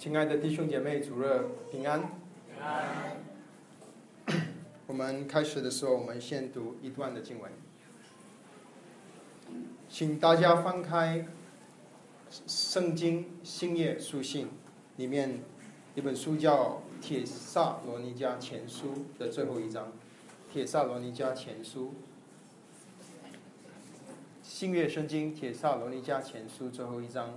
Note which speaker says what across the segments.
Speaker 1: 亲爱的弟兄姐妹，主日平安。我们开始的时候，我们先读一段的经文，请大家翻开圣经新约书信里面一本书，叫《帖撒罗尼迦前书》的最后一章。帖撒罗尼迦前书，新约圣经帖撒罗尼迦前书最后一章，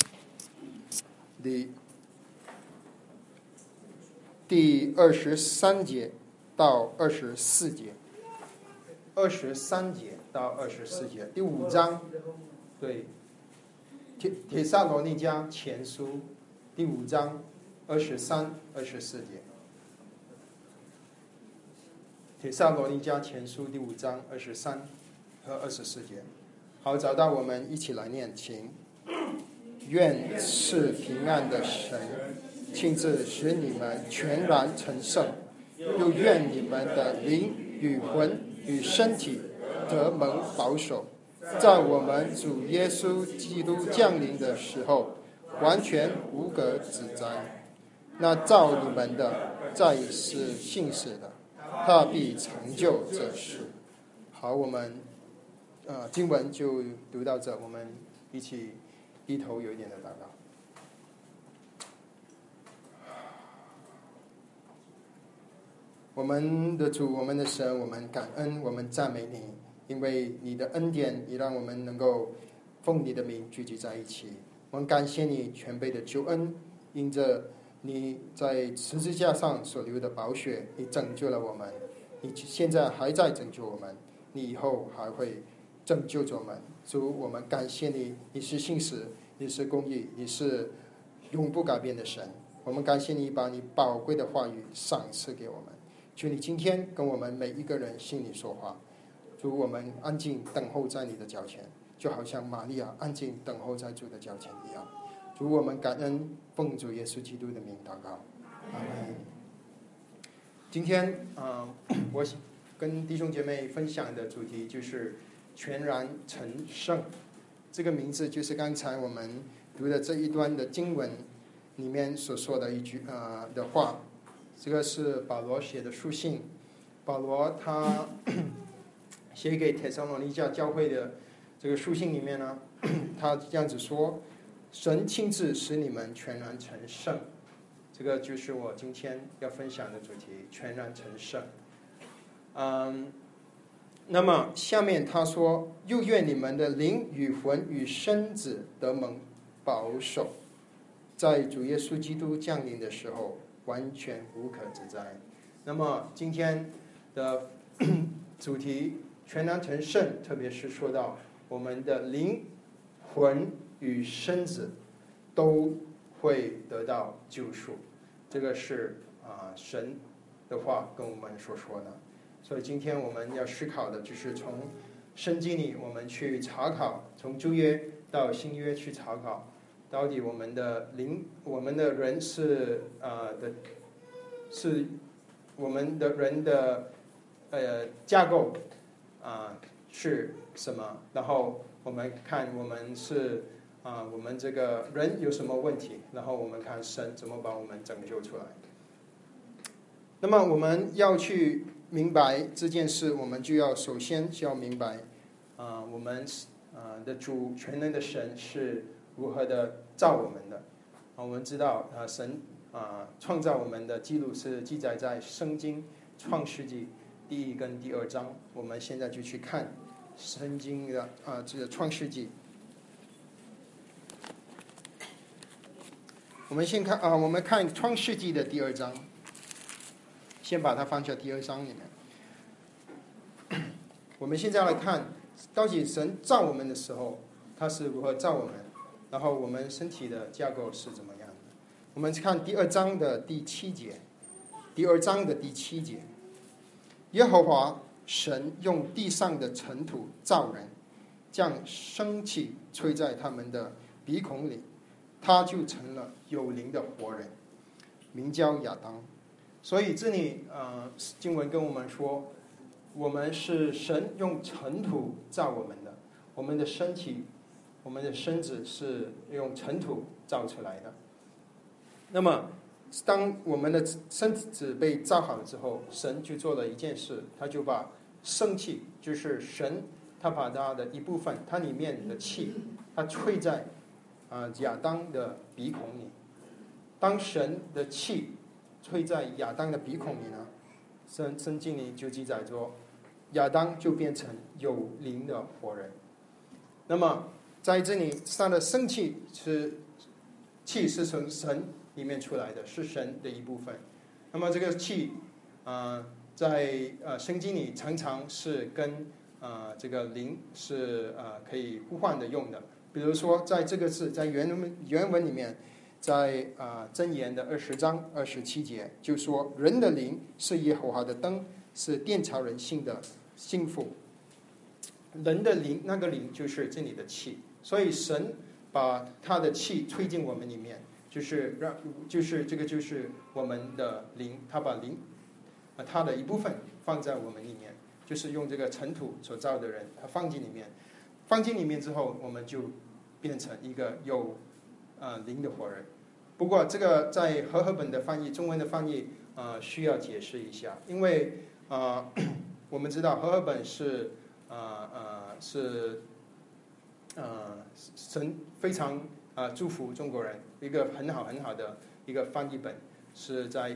Speaker 1: 第23节到24节，23节到24节，第5章，对，帖撒罗尼迦前书第5章23、24节，帖撒罗尼迦前书第5章23和24节。好，找到我们一起来念，请。愿赐平安的神亲自使你们全然成圣，又愿你们的灵与魂与身体得蒙保守，在我们主耶稣基督降临的时候完全无隔指摘。那造你们的在是信使的，他必成就这事。好，我们经文就读到这，我们一起低头有一点的祷告。我们的主，我们的神，我们感恩，我们赞美你，因为你的恩典也让我们能够奉你的名聚集在一起。我们感谢你全备的救恩，因着你在十字架上所流的宝血，你拯救了我们，你现在还在拯救我们，你以后还会拯救我们。主，我们感谢你，你是信实，你是公义，你是永不改变的神。我们感谢你把你宝贵的话语赏赐给我们。求你今天跟我们每一个人心里说话。主，我们安静等候在你的脚前，就好像玛利亚安静等候在主的脚前一样。主，我们感恩，奉主耶稣基督的名祷告，阿门。今天我跟弟兄姐妹分享的主题就是全然成圣。这个名字就是刚才我们读的这一段的经文里面所说的一句的话。这个是保罗写的书信，保罗他写给帖撒罗尼迦教会的这个书信里面呢，他这样子说：神亲自使你们全然成圣。这个就是我今天要分享的主题，全然成圣。那么下面他说：又愿你们的灵与魂与身子得蒙保守，在主耶稣基督降临的时候完全无可指摘。那么今天的主题全然成圣，特别是说到我们的灵魂与身子都会得到救赎，这个是神的话跟我们所说的。所以今天我们要思考的就是从圣经里我们去查考，从旧约到新约去查考，到底我们的灵，我们的人是我们的人的架构是什么？然后我们看我们是我们这个人有什么问题？然后我们看神怎么把我们拯救出来。那么我们要去明白这件事，我们就要首先需要明白我们的主全能的神是如何的造我们的。我们知道神创造我们的记录是记载在圣经创世纪第1跟第2章。我们现在就去看圣经的这个创世纪。我们先看我们看创世纪的第2章，先把它放在第2章里面。我们现在来看到底神造我们的时候他是如何造我们，然后我们身体的架构是怎么样的。我们看第2章的第7节，第2章的第7节，耶和华神用地上的尘土造人，将生气吹在他们的鼻孔里，他就成了有灵的活人，名叫亚当。所以这里经文跟我们说，我们是神用尘土造我们的，我们的身体，我们的身子是用尘土造出来的。 那么当我们的身子被造好了之后，神就做了一件事，他就把生气，就是神他把他的一部分，他里面的气，他吹在亚当的鼻孔里。当神的气吹在亚当的鼻孔里呢，圣经里就记载说，亚当就变成有灵的活人。那么在这里，他的生气是从神里面出来的，是神的一部分。那么这个气在圣经里常常是跟这个灵是可以互换的用的。比如说在这个字在原文里面，在箴言的20章27节就说，人的灵是耶和华的灯，是电察人心的心腹。人的灵，那个灵就是这里的气，所以神把他的气吹进我们里面，就是这个就是我们的灵，他把灵他的一部分放在我们里面，就是用这个尘土所造的人，他放进里面之后，我们就变成一个有灵的活人。不过这个在和合本的翻译，中文的翻译需要解释一下，因为我们知道和合本是神非常祝福中国人一个很好的一个翻译本，是在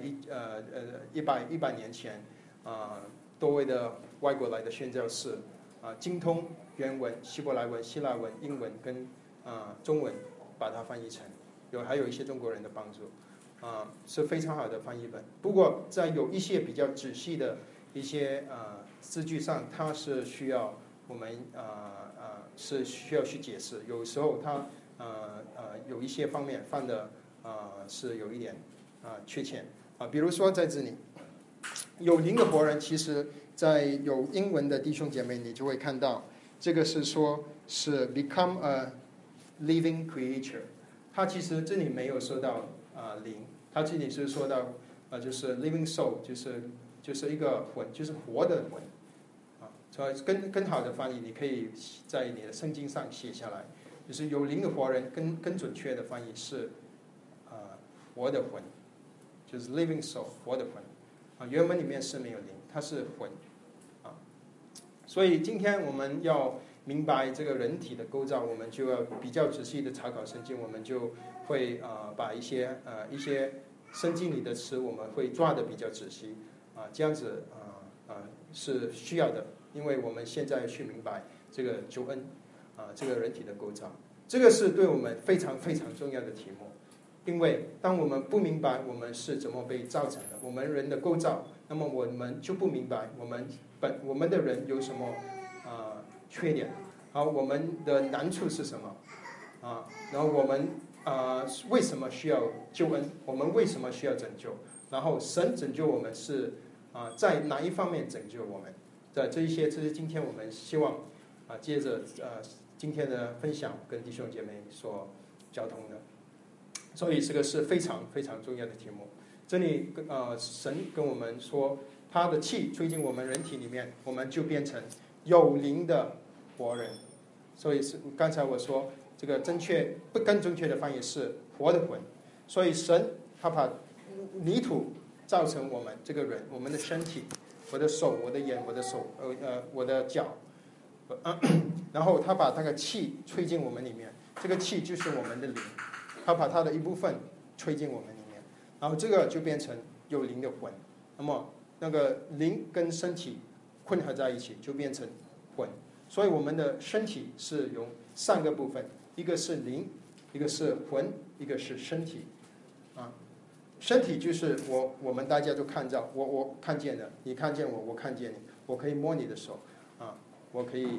Speaker 1: 100年前多位的外国来的宣教士精通原文、希伯来文、希腊文、英文跟中文，把它翻译成，还有一些中国人的帮助，是非常好的翻译本。不过在有一些比较仔细的一些字句上，它是需要我们是需要去解释，有时候它有一些方面犯的是有一点缺欠比如说在这里有灵的活人，其实在有英文的弟兄姐妹你就会看到，这个是说是 become a living creature， 它其实这里没有说到灵，它这里是说到就是 living soul， 就是一个魂，就是活的魂所以更好的翻译，你可以在你的圣经上写下来，就是有灵的活人，更准确的翻译是活的魂，就是 living soul， 活的魂原文里面是没有灵，它是魂所以今天我们要明白这个人体的构造，我们就要比较仔细的查考圣经，我们就会把一些圣经里的词我们会抓的比较仔细这样子是需要的，因为我们现在去明白这个救恩这个人体的构造，这个是对我们非常非常重要的题目。因为当我们不明白我们是怎么被造成的，我们人的构造，那么我们就不明白我们的人有什么缺点我们的难处是什么然后我们为什么需要救恩，我们为什么需要拯救，然后神拯救我们是在哪一方面拯救我们的这是今天我们希望接着今天的分享跟弟兄姐妹所交通的，所以这个是非常非常重要的题目。这里神跟我们说，他的气吹进我们人体里面，我们就变成有灵的活人。所以是刚才我说这个更正确的翻译是活的魂。所以神他把泥土造成我们这个人，我们的身体，我的手，我的眼，我的手我的脚然后他把那个气吹进我们里面，这个气就是我们的灵，他把他的一部分吹进我们里面，然后这个就变成有灵的魂。那么那个灵跟身体混合在一起就变成魂。所以我们的身体是由3个部分，一个是灵，一个是魂，一个是身体身体就是我们大家都看到，我看见的，你看见我，我看见你，我可以摸你的手我可以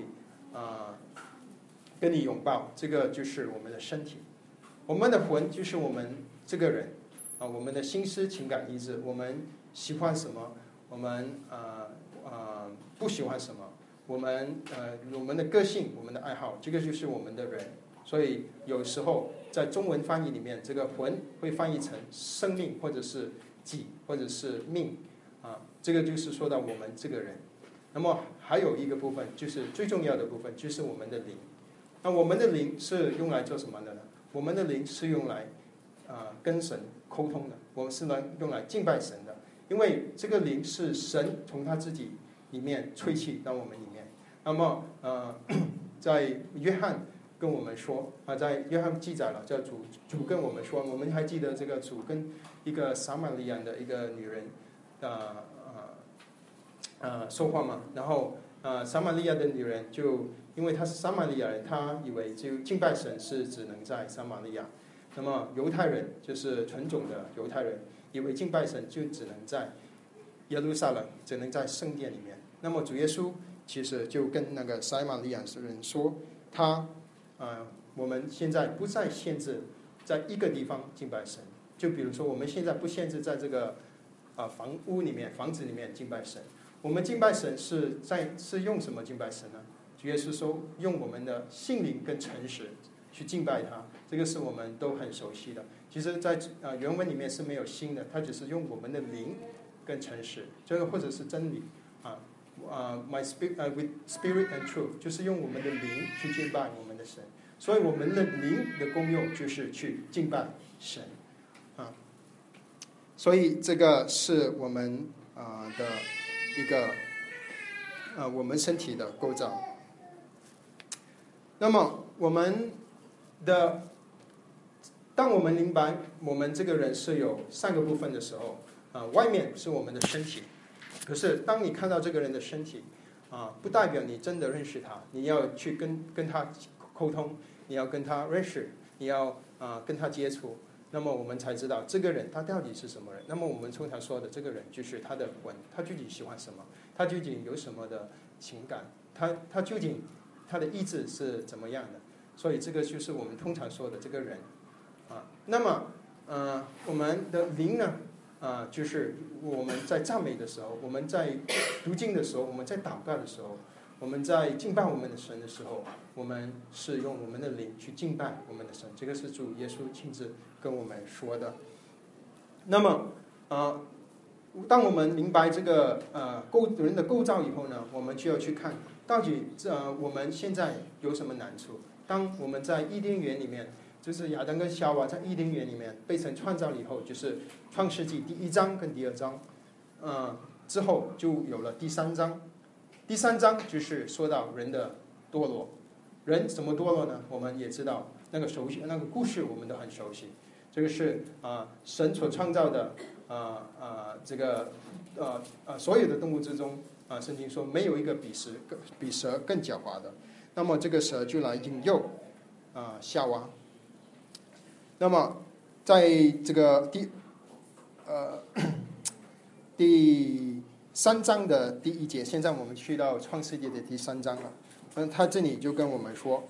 Speaker 1: 跟你拥抱，这个就是我们的身体。我们的魂就是我们这个人我们的心思情感意志，我们喜欢什么，我们不喜欢什么，我们的个性，我们的爱好，这个就是我们的人。所以有时候在中文翻译里面，这个魂会翻译成生命，或者是己，或者是命这个就是说到我们这个人。那么还有一个部分，就是最重要的部分，就是我们的灵。那我们的灵是用来做什么的呢？我们的灵是用来跟神沟通的，我们是用来敬拜神的。因为这个灵是神从他自己里面吹气到我们里面。那么在约翰跟我们说在约翰记载了，叫主跟我们说，我们还记得这个主跟一个撒玛利亚的一个女人说话嘛。然后撒玛利亚的女人就因为她是撒玛利亚人，她以为就敬拜神是只能在撒玛利亚。那么犹太人就是纯种的犹太人，以为敬拜神就只能在耶路撒冷，只能在圣殿里面。那么主耶稣其实就跟那个撒玛利亚人说，我们现在不再限制在一个地方敬拜神，就比如说我们现在不限制在这个房子里面敬拜神。我们敬拜神是用什么敬拜神呢？主耶稣说用我们的心灵跟诚实去敬拜他，这个是我们都很熟悉的。其实在原文里面是没有心的，他只是用我们的灵跟诚实，这个或者是真理with spirit and truth， 就是用我们的灵去敬拜我们的神。所以我们的灵的功用就是去敬拜神所以这个是我们的一个我们身体的构造。那么当我们明白我们这个人是有3个部分的时候外面是我们的身体。可是当你看到这个人的身体不代表你真的认识他，你要去跟他沟通，你要跟他认识，你要跟他接触，那么我们才知道这个人他到底是什么人。那么我们通常说的这个人就是他的魂，他究竟喜欢什么，他究竟有什么的情感，他究竟他的意志是怎么样的。所以这个就是我们通常说的这个人那么我们的灵呢就是我们在赞美的时候，我们在读经的时候，我们在祷告的时候，我们在敬拜我们的神的时候，我们是用我们的灵去敬拜我们的神。这个是主耶稣亲自跟我们说的。那么当我们明白这个人的构造以后呢，我们就要去看到底我们现在有什么难处。当我们在伊甸园里面，就是亚当跟夏娃在伊甸园里面被神创造了以后，就是创世纪第1章跟第2章之后就有了第3章。第3章就是说到人的堕落。人怎么堕落呢？我们也知道那个故事我们都很熟悉。这个是神所创造的这个所有的动物之中圣经说没有一个比蛇更狡猾的。那么这个蛇就来引诱夏娃。那么在这个第3章的第1节，现在我们去到创世纪的第3章了。他这里就跟我们说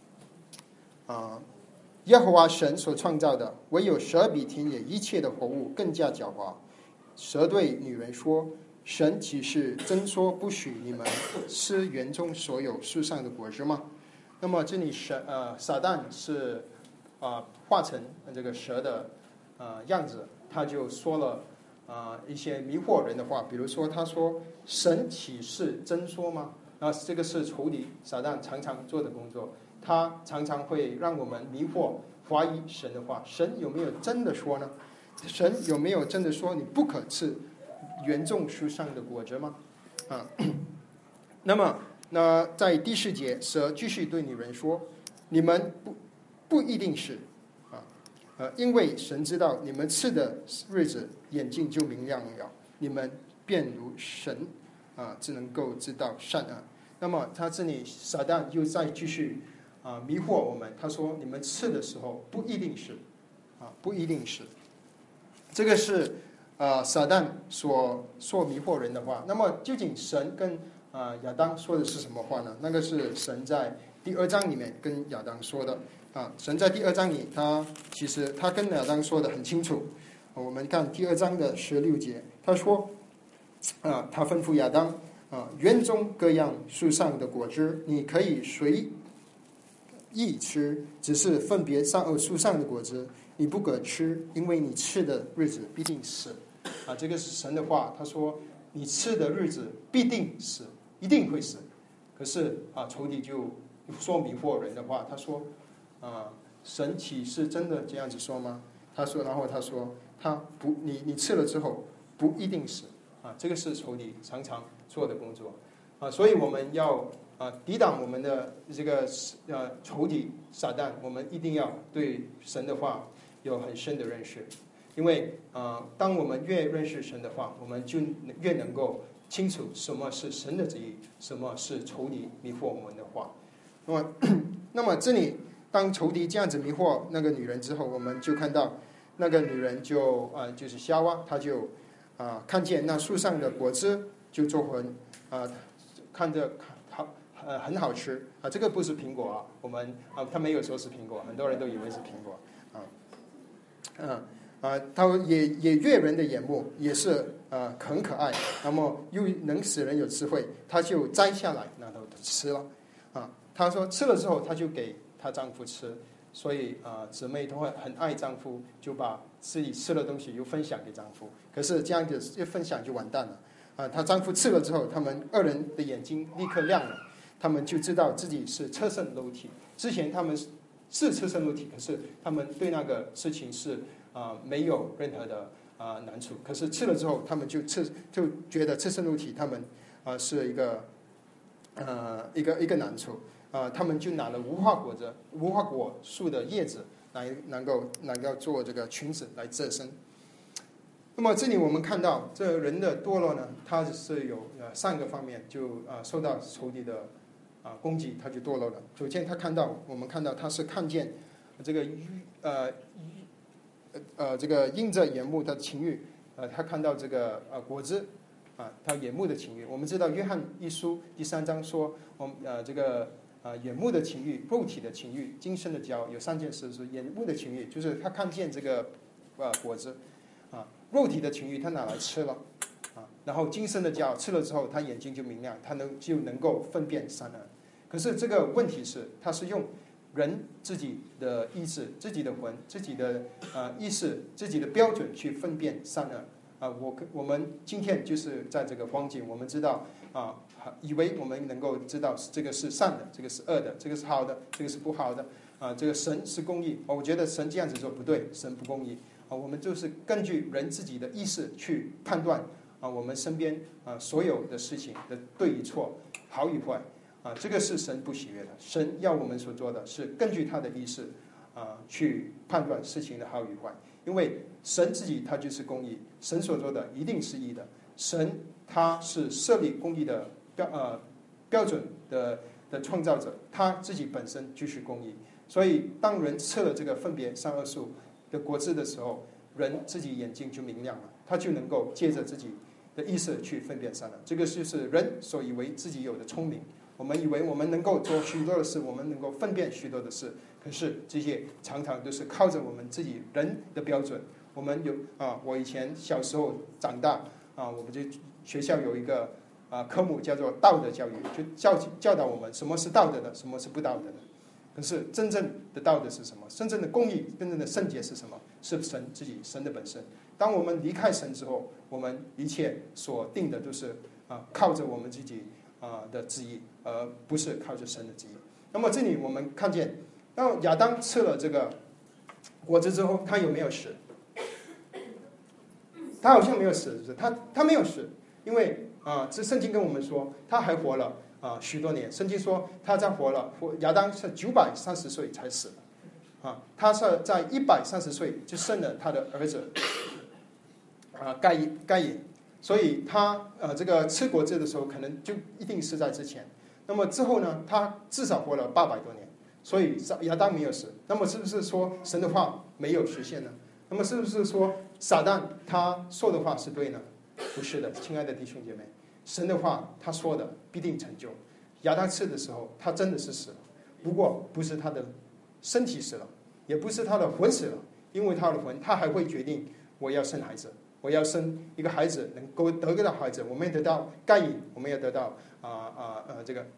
Speaker 1: 耶和华神所创造的，唯有蛇比田野一切的活物更加狡猾。蛇对女人说，神岂是真说不许你们吃园中所有树上的果子吗？那么这里撒旦是化成这个蛇的样子，他就说了一些迷惑人的话。比如说他说，神岂是真说吗？这个是仇敌撒旦常常做的工作，他常常会让我们迷惑怀疑神的话。神有没有真的说呢？神有没有真的说你不可吃园中树上的果子吗？那么在第4节，蛇继续对女人说，你们不一定是因为神知道你们吃的日子眼睛就明亮了，你们便如神只能够知道善恶。那么他这里撒旦又再继续迷惑我们，他说你们吃的时候不一定是不一定是。这个是撒旦所说迷惑人的话。那么究竟神跟亚当说的是什么话呢？那个是神在第2章里面跟亚当说的神在第2章里其实他跟亚当说的很清楚。我们看第2章的16节，他说他吩咐亚当园中各样树上的果子你可以随意吃，只是分别善恶树上的果子你不可吃，因为你吃的日子必定死这个是神的话。他说你吃的日子必定死，一定会死。可是仇敌就说迷惑人的话，他说神岂是真的这样子说吗？然后他说你吃了之后不一定死这个是仇敌常常做的工作所以我们要抵挡我们的这个仇敌撒旦，我们一定要对神的话有很深的认识，因为当我们越认识神的话，我们就越能够清楚什么是神的旨意，什么是仇敌迷惑我们的话。那么这里当仇敌这样子迷惑那个女人之后，我们就看到那个女人就是夏娃，她就看见那树上的果子就做魂看着很好吃这个不是苹果我们他没有说是苹果，很多人都以为是苹果它也悦人的眼目，也是很可爱，那么又能使人有智慧，他就摘下来然后吃了他说吃了之后他就给她丈夫吃，所以姊妹都会很爱丈夫，就把自己吃的东西又分享给丈夫，可是这样子一分享就完蛋了她丈夫吃了之后，他们二人的眼睛立刻亮了，他们就知道自己是赤身露体，之前他们是赤身露体，可是他们对那个事情是没有任何的难处，可是吃了之后他们就觉得赤身露体他们是一个难处他们就拿了无花果树的叶子来能够做这个裙子来遮身。那么这里我们看到这人的堕落呢，他是有3个方面就受到仇敌的攻击，他就堕落了。首先我们看到他是看见这个这个因着眼目的情欲他看到这个果子他眼目的情欲。我们知道约翰一书第3章说这个眼目的情欲、肉体的情欲、今生的骄傲，有3件事是眼目的情欲，就是他看见这个果子肉体的情欲他拿来吃了然后今生的骄傲吃了之后他眼睛就明亮，他就能够分辨善恶。可是这个问题是他是用人自己的意志、自己的魂、自己的意识、自己的标准去分辨善恶我们今天就是在这个光景，我们知道以为我们能够知道这个是善的，这个是恶的，这个是好的，这个是不好的这个神是公义我觉得神这样子做不对，神不公义我们就是根据人自己的意识去判断我们身边所有的事情的对与错、好与坏这个是神不喜悦的。神要我们所做的是根据他的意识去判断事情的好与坏，因为神自己他就是公义，神所做的一定是义的，神他是设立公义的标准的创造者，他自己本身就是公义。所以当人吃了这个分别善恶树的果子的时候，人自己眼睛就明亮了，他就能够借着自己的意识去分辨善恶。这个就是人所以为自己有的聪明，我们以为我们能够做许多的事，我们能够分辨许多的事，可是这些常常都是靠着我们自己人的标准。我们有我以前小时候长大我们就学校有一个科目叫做道德教育，就教导我们什么是道德的，什么是不道德的。可是真正的道德是什么？真正的公义、真正的圣洁是什么？是神自己，神的本身。当我们离开神之后，我们一切所定的都是靠着我们自己的旨意，而不是靠着神的旨意。那么这里我们看见，当亚当吃了这个果子之后，他有没有死？他好像没有死，是不是？他没有死，因为这圣经跟我们说他还活了许多年。圣经说他亚当是930岁才死的他是在130岁就生了他的儿子该隐，所以他这个吃果子的时候可能就一定是在之前。那么之后呢，他至少活了800多年，所以亚当没有死。那么是不是说神的话没有实现呢？那么是不是说撒旦他说的话是对呢？不是的，亲爱的弟兄姐妹，神的话他说的必定成就。亚当吃的时候他真的是死了，不过不是他的身体死了，也不是他的魂死了，因为他的魂他还会决定我要生孩子，我要生一个孩子，能够得到孩子，我们要得到该隐，我们要得到这个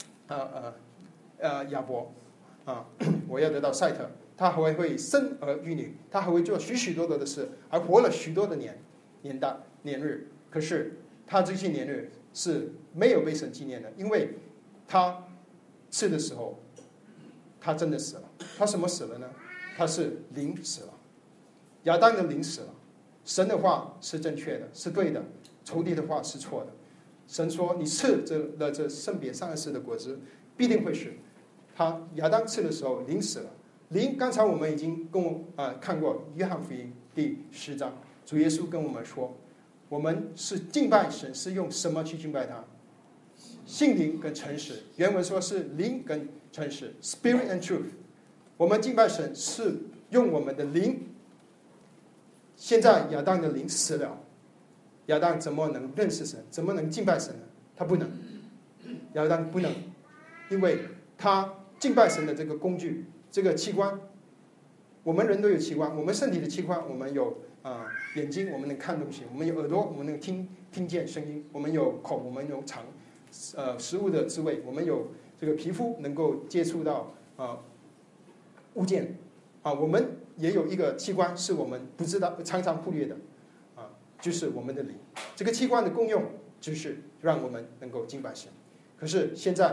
Speaker 1: 亚伯我要得到赛特，他还会生儿育女，他还会做许多的事，还活了许多的年日。可是他这些年日是没有被神纪念的，因为他吃的时候他真的死了。他什么死了呢？他是灵死了，亚当的灵死了， 神的话是正确的，是对的，仇敌的话是错的。神说你吃这圣别善恶树的果子必定会死。亚当吃的时候灵死了。灵刚才我们已经看过约翰福音第10章，主耶稣跟我们说，我们是敬拜神是用什么去敬拜他？信灵跟诚实。原文说是灵跟诚实 Spirit and truth。 我们敬拜神是用我们的灵。现在亚当的灵死了，亚当怎么能认识神？怎么能敬拜神呢？他不能，亚当不能，因为他敬拜神的这个工具，这个器官，我们人都有器官，我们身体的器官，我们有眼睛，我们能看东西；我们有耳朵，我们能听见声音；我们有口，我们有尝食物的滋味；我们有这个皮肤能够接触到物件我们也有一个器官是我们不知道、常常忽略的就是我们的灵。这个器官的功用就是让我们能够敬拜神。可是现在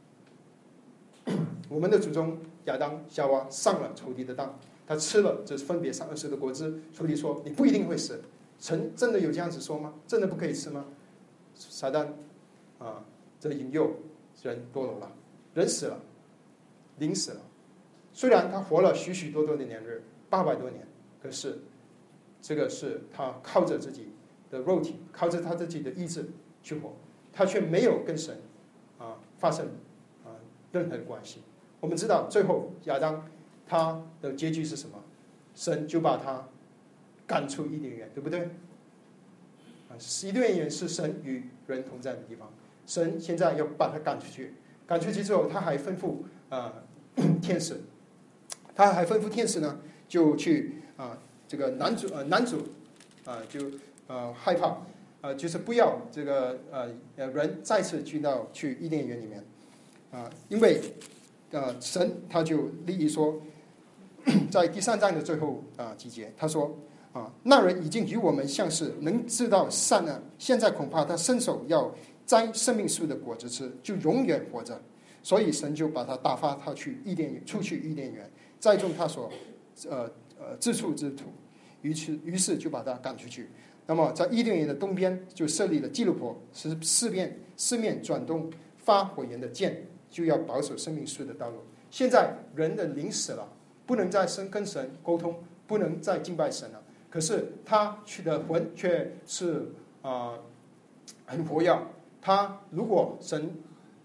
Speaker 1: 我们的祖宗亚当夏娃上了仇敌的当，他吃了这分别善恶树的果子，仇敌说你不一定会死。神真的有这样子说吗？真的不可以吃吗？撒旦这引诱人堕落了，人死了，灵死了。虽然他活了许许多多的年日，800多年，可是这个是他靠着自己的肉体，靠着他自己的意志去活，他却没有跟神发生任何的关系。我们知道最后亚当他的结局是什么？神就把他赶出伊甸园，对不对？伊甸园是神与人同在的地方，神现在要把他赶出去。赶出去之后，他还吩咐天使，呢，就去这个男主就害怕就是不要这个人再次去伊甸园里面因为神他就立意说，在第3章的最后几节，他说那人已经与我们相似，能知道善恶，现在恐怕他伸手要摘生命树的果子吃，就永远活着。所以神就把他打发他出去伊甸园，栽种他所自处之土，于是就把他赶出去。那么在伊甸园的东边就设立了基路伯，是四面转动发火焰的剑，就要保守生命树的道路。现在人的灵死了，不能再跟神沟通，不能再敬拜神了。可是他的魂却是很活跃。他如果神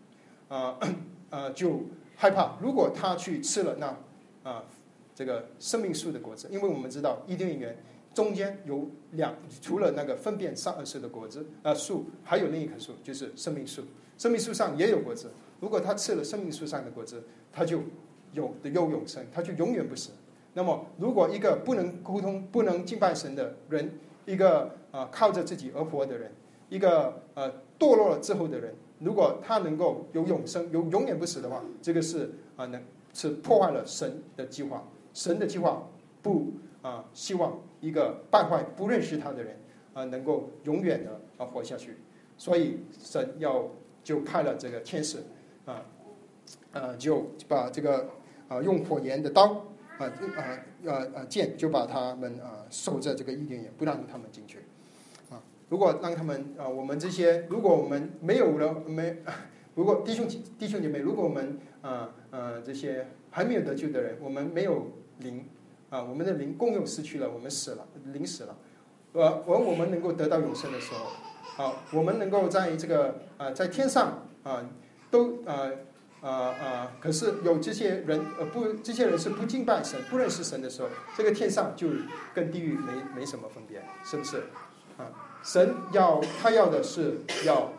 Speaker 1: 就害怕，如果他去吃了那这个生命树的果子，因为我们知道伊甸园中间有除了那个分辨善恶树的果子树，还有另一棵树，就是生命树。生命树上也有果子，如果他吃了生命树上的果子，他就有永生，他就永远不死。那么如果一个不能沟通、不能敬拜神的人，一个靠着自己而活的人，一个堕落了之后的人，如果他能够有永生、有永远不死的话，这个是破坏了神的计划。神的计划不希望一个败坏、不认识他的人能够永远的活下去。所以神就派了这个天使就把这个用火焰的刀剑就把他们守着这个伊甸园，不让他们进去如果让他们我们这些，如果我们如果弟兄姐妹，如果我们这些还没有得救的人，我们没有灵我们的灵功用失去了，我们死了，灵死了我们能够得到永生的时候我们能够在这个在天上都可是有这些人这些人是不敬拜神、不认识神的时候，这个天上就跟地狱没什么分别，是不是神他要的是要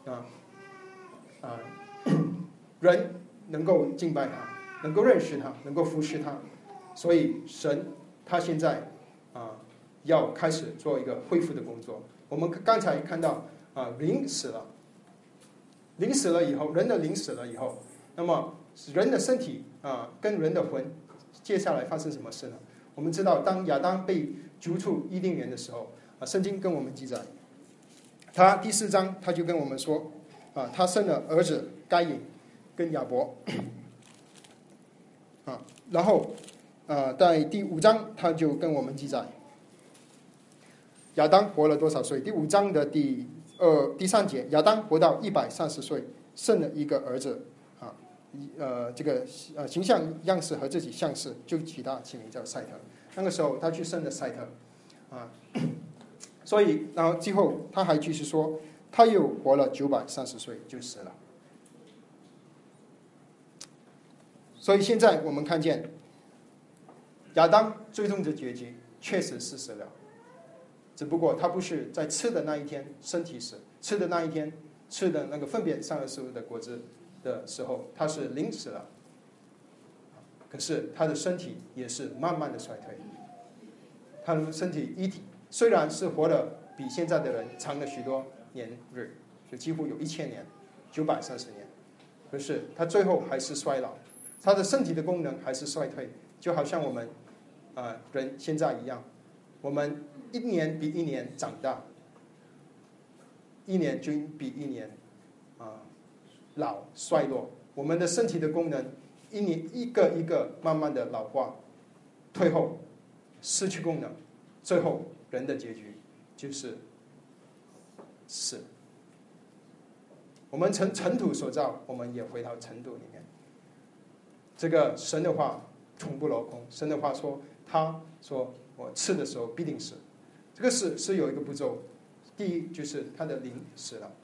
Speaker 1: 人能够敬拜他，能够认识他，能够服侍他。所以神他现在要开始做一个恢复的工作。我们刚才看到灵死了以后，人的灵死了以后，那么人的身体跟人的魂接下来发生什么事呢？我们知道当亚当被逐出伊甸园的时候圣经跟我们记载，他第4章他就跟我们说他生了儿子该隐跟亚伯然后在第5章他就跟我们记载亚当活了多少岁？第5章的第3节，亚当活到130岁，生了一个儿子这个形象样式和自己相似，就起他起名叫赛特。那个时候他去生了赛特所以然后之后他还继续说，他又活了930岁就死了。所以现在我们看见亚当最终的结局确实是死了，只不过他不是在吃的那一天身体死，吃的那一天吃的那个分别善恶树的果子的时候，他是灵死了，可是他的身体也是慢慢的衰退。他的身体虽然是活得比现在的人长了许多年日，就几乎有1000年，930年，可是他最后还是衰老，他的身体的功能还是衰退，就好像我们人现在一样，我们一年比一年长大，一年就比一年老衰落，我们的身体的功能一个一个慢慢的老化退后，失去功能，最后人的结局就是死。我们从尘土所造，我们也回到尘土里面。这个神的话从不落空，神的话说，他说我吃的时候必定死。这个死是有一个步骤，第一就是他的灵死了，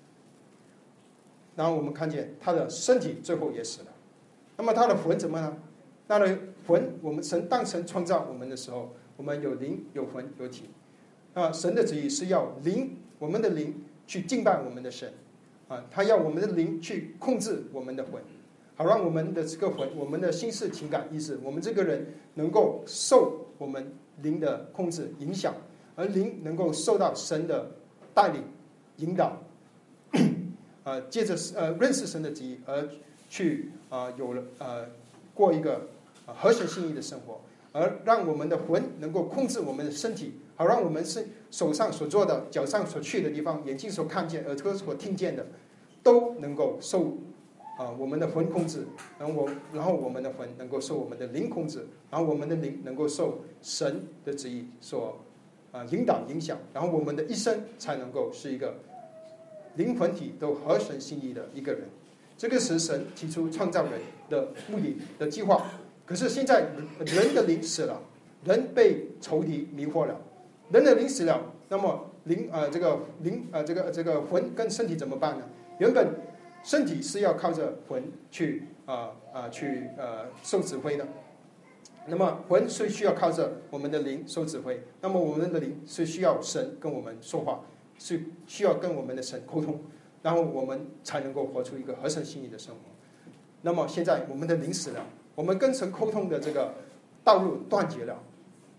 Speaker 1: 然后我们看见他的身体最后也死了。那么他的魂怎么呢？他的魂，我们当神创造我们的时候，我们有灵有魂有体。神的旨意是要我们的灵去敬拜我们的神他要我们的灵去控制我们的魂，好让我们的这个魂，我们的心思情感意志，我们这个人能够受我们灵的控制影响，而灵能够受到神的带领引导借着认识神的旨意而去过一个合神心意的生活，而让我们的魂能够控制我们的身体，好让我们手上所做的，脚上所去的地方，眼睛所看见，耳朵所听见的，都能够受我们的魂控制，然后我们的魂能够受我们的灵控制，然后我们的灵能够受神的旨意所引导影响，然后我们的一生才能够是一个灵魂体都合神心意的一个人。这个是神提出创造人的目的的计划。可是现在人的灵死了，人被仇敌迷惑了，人的灵死了，那么这个魂跟身体怎么办呢？原本身体是要靠着魂去受指挥的，那么魂是需要靠着我们的灵受指挥，那么我们的灵是需要神跟我们说话，是需要跟我们的神沟通，然后我们才能够活出一个合神心意的生活。那么现在我们的灵死了，我们跟神沟通的这个道路断绝了，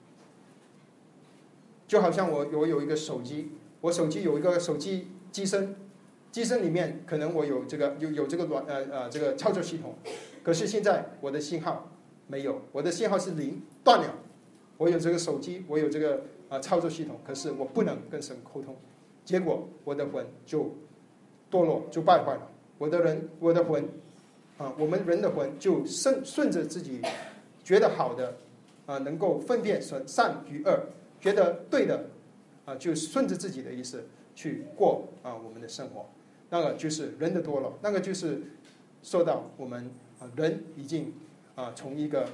Speaker 1: 就好像我有一个手机，我手机有一个手机机身里面可能我有这个这个操作系统，可是现在我的信号没有，我的信号是零断了。我有这个手机，我有这个操作系统，可是我不能跟神沟通，结果我的魂就堕落，就败坏了。我的魂我们人的魂就顺着自己觉得好的能够分辨善与恶，觉得对的就顺着自己的意思去过我们的生活。那个就是人的堕落，那个就是说到我们人已经从一个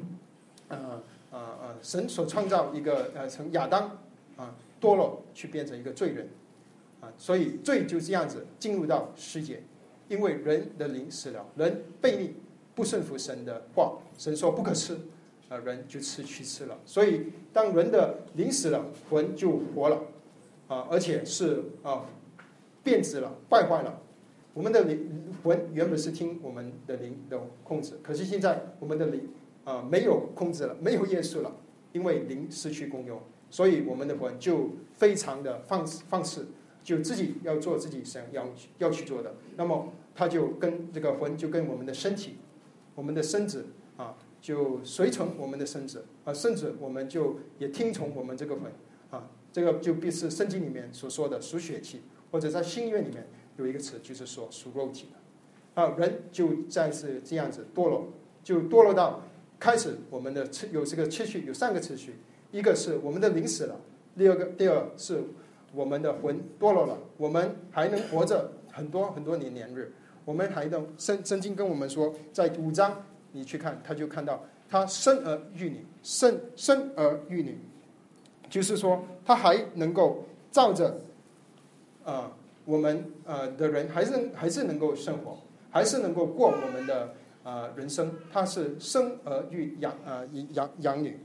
Speaker 1: 神所创造一个从亚当堕落去变成一个罪人所以罪就这样子进入到世界。因为人的灵死了，人悖逆不顺服神的话，神说不可吃人就去吃了。所以当人的灵死了，魂就活了而且是变质了，败坏了。我们的魂原本是听我们的灵的控制，可是现在我们的灵没有控制了，没有约束了，因为灵失去功用，所以我们的魂就非常的放肆，就自己要做自己想要去做的。那么他就跟这个魂就跟我们的身体，我们的身子就随从我们的身子甚至我们就也听从我们这个魂这个就必是圣经里面所说的属血气，或者在新约里面有一个词就是说属肉体的人就再次这样子堕落，就堕落到开始我们的有这个次序，有3个次序。一个是我们的灵死了， 第二是我们的魂堕落了，我们还能活着很多很多年日，我们还能圣经跟我们说，在5章你去看，他就看到他生儿育女，生儿育女，就是说他还能够照着我们的人还是能够生活，还是能够过我们的人生。他是生儿育养女，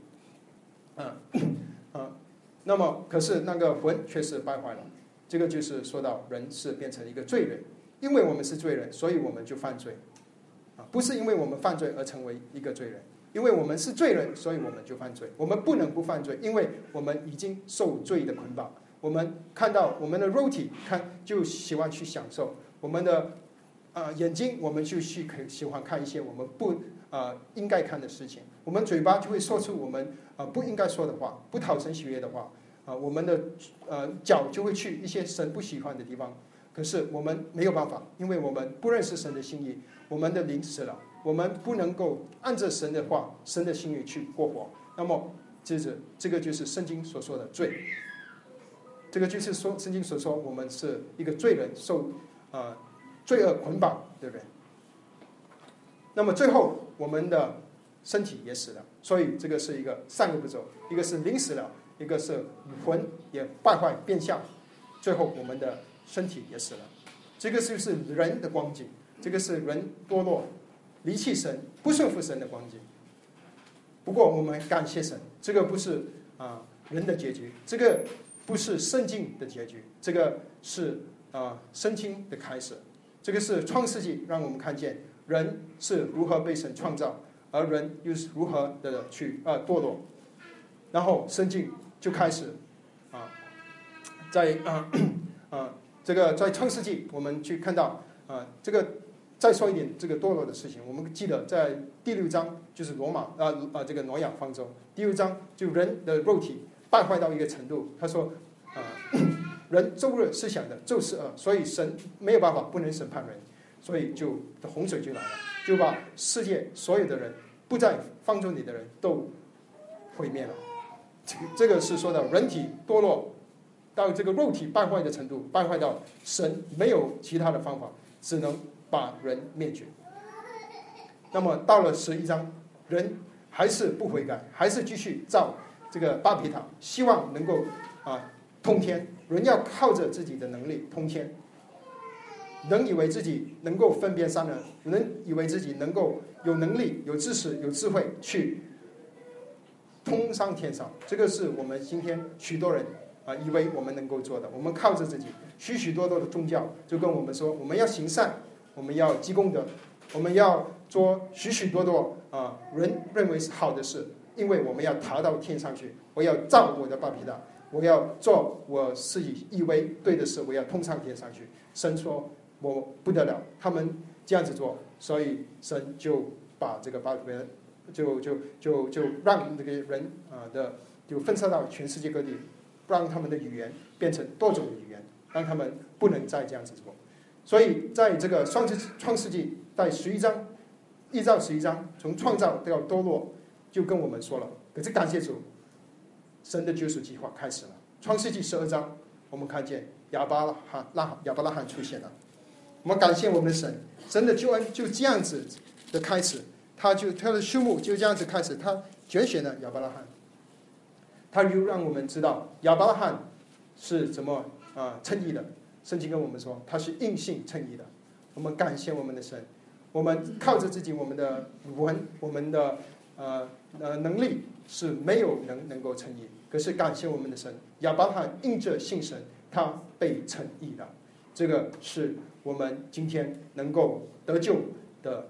Speaker 1: 那么可是那个魂却是败坏了。这个就是说到人是变成一个罪人，因为我们是罪人，所以我们就犯罪，不是因为我们犯罪而成为一个罪人。因为我们是罪人，所以我们就犯罪。我们不能不犯罪，因为我们已经受罪的捆绑。我们看到我们的肉体就喜欢去享受，我们的眼睛我们就喜欢看一些我们不应该看的事情，我们嘴巴就会说出我们不应该说的话，不讨神喜悦的话，我们的脚就会去一些神不喜欢的地方。可是我们没有办法，因为我们不认识神的心意，我们的灵死了，我们不能够按着神的话、神的心意去过活。那么接着这个就是圣经所说的罪，这个就是说圣经所说我们是一个罪人，受罪恶捆绑的人。那么最后我们的身体也死了，所以这个是一个3个步骤，一个是灵死了，一个是魂也败坏变相，最后我们的身体也死了。这个就是人的光景，这个是人堕落离弃神不顺服神的光景。不过我们感谢神，这个不是人的结局，这个不是圣经的结局，这个是圣经的开始。这个是创世纪让我们看见人是如何被神创造，而人又是如何的去堕落。然后圣经就开始在这个在创世纪我们去看到这个再说一点这个堕落的事情。我们记得在第6章就是这个挪亚方舟，第6章就人的肉体败坏到一个程度，他说人周日思想的就是恶，所以神没有办法不能审判人，所以就洪水就来了，就把世界所有的人不在方舟里的人都毁灭了。这个是说到人体堕落到这个肉体败坏的程度，败坏到神没有其他的方法，只能把人灭绝。那么到了11章，人还是不悔改，还是继续造这个巴比塔，希望能够通天。人要靠着自己的能力通天，人以为自己能够分辨善恶，人以为自己能够有能力、有知识、有智慧去通上天上。这个是我们今天许多人以为我们能够做的。我们靠着自己，许多的宗教就跟我们说，我们要行善，我们要积功德，我们要做许多人认为是好的事，因为我们要爬到天上去。我要造我的巴比塔，我要做我自己以为对的事，我要通上天上去。神说我不得了，他们这样子做，所以神就把这个巴比塔就让这个人就分散到全世界各地，让他们的语言变成多种的语言，让他们不能再这样子做。所以在这个创世纪在11章1到11章，从创造到堕落，就跟我们说了。可是感谢主，神的救赎计划开始了。创世纪12章，我们看见亚伯拉罕出现了。我们感谢我们的神，神的救恩就这样子的开始，他的数目就这样子开始，他拣选了亚伯拉罕，他又让我们知道亚伯拉罕是怎么称义的。圣经跟我们说他是因信称义的。我们感谢我们的神，我们靠着自己，我们的我们的能力是没有能够称义。可是感谢我们的神，亚伯拉罕因着信神，他被称义了。这个是我们今天能够得救的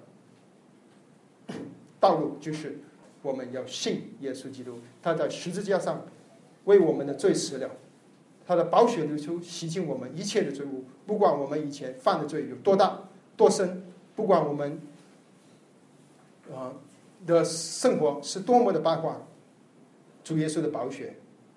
Speaker 1: 道路，就是我们要信耶稣基督，他在十字架上为我们的罪死了，他的宝血流出，洗净我们一切的罪恶。不管我们以前犯的罪有多大多深，不管我们的生活是多么的败坏，主耶稣的宝血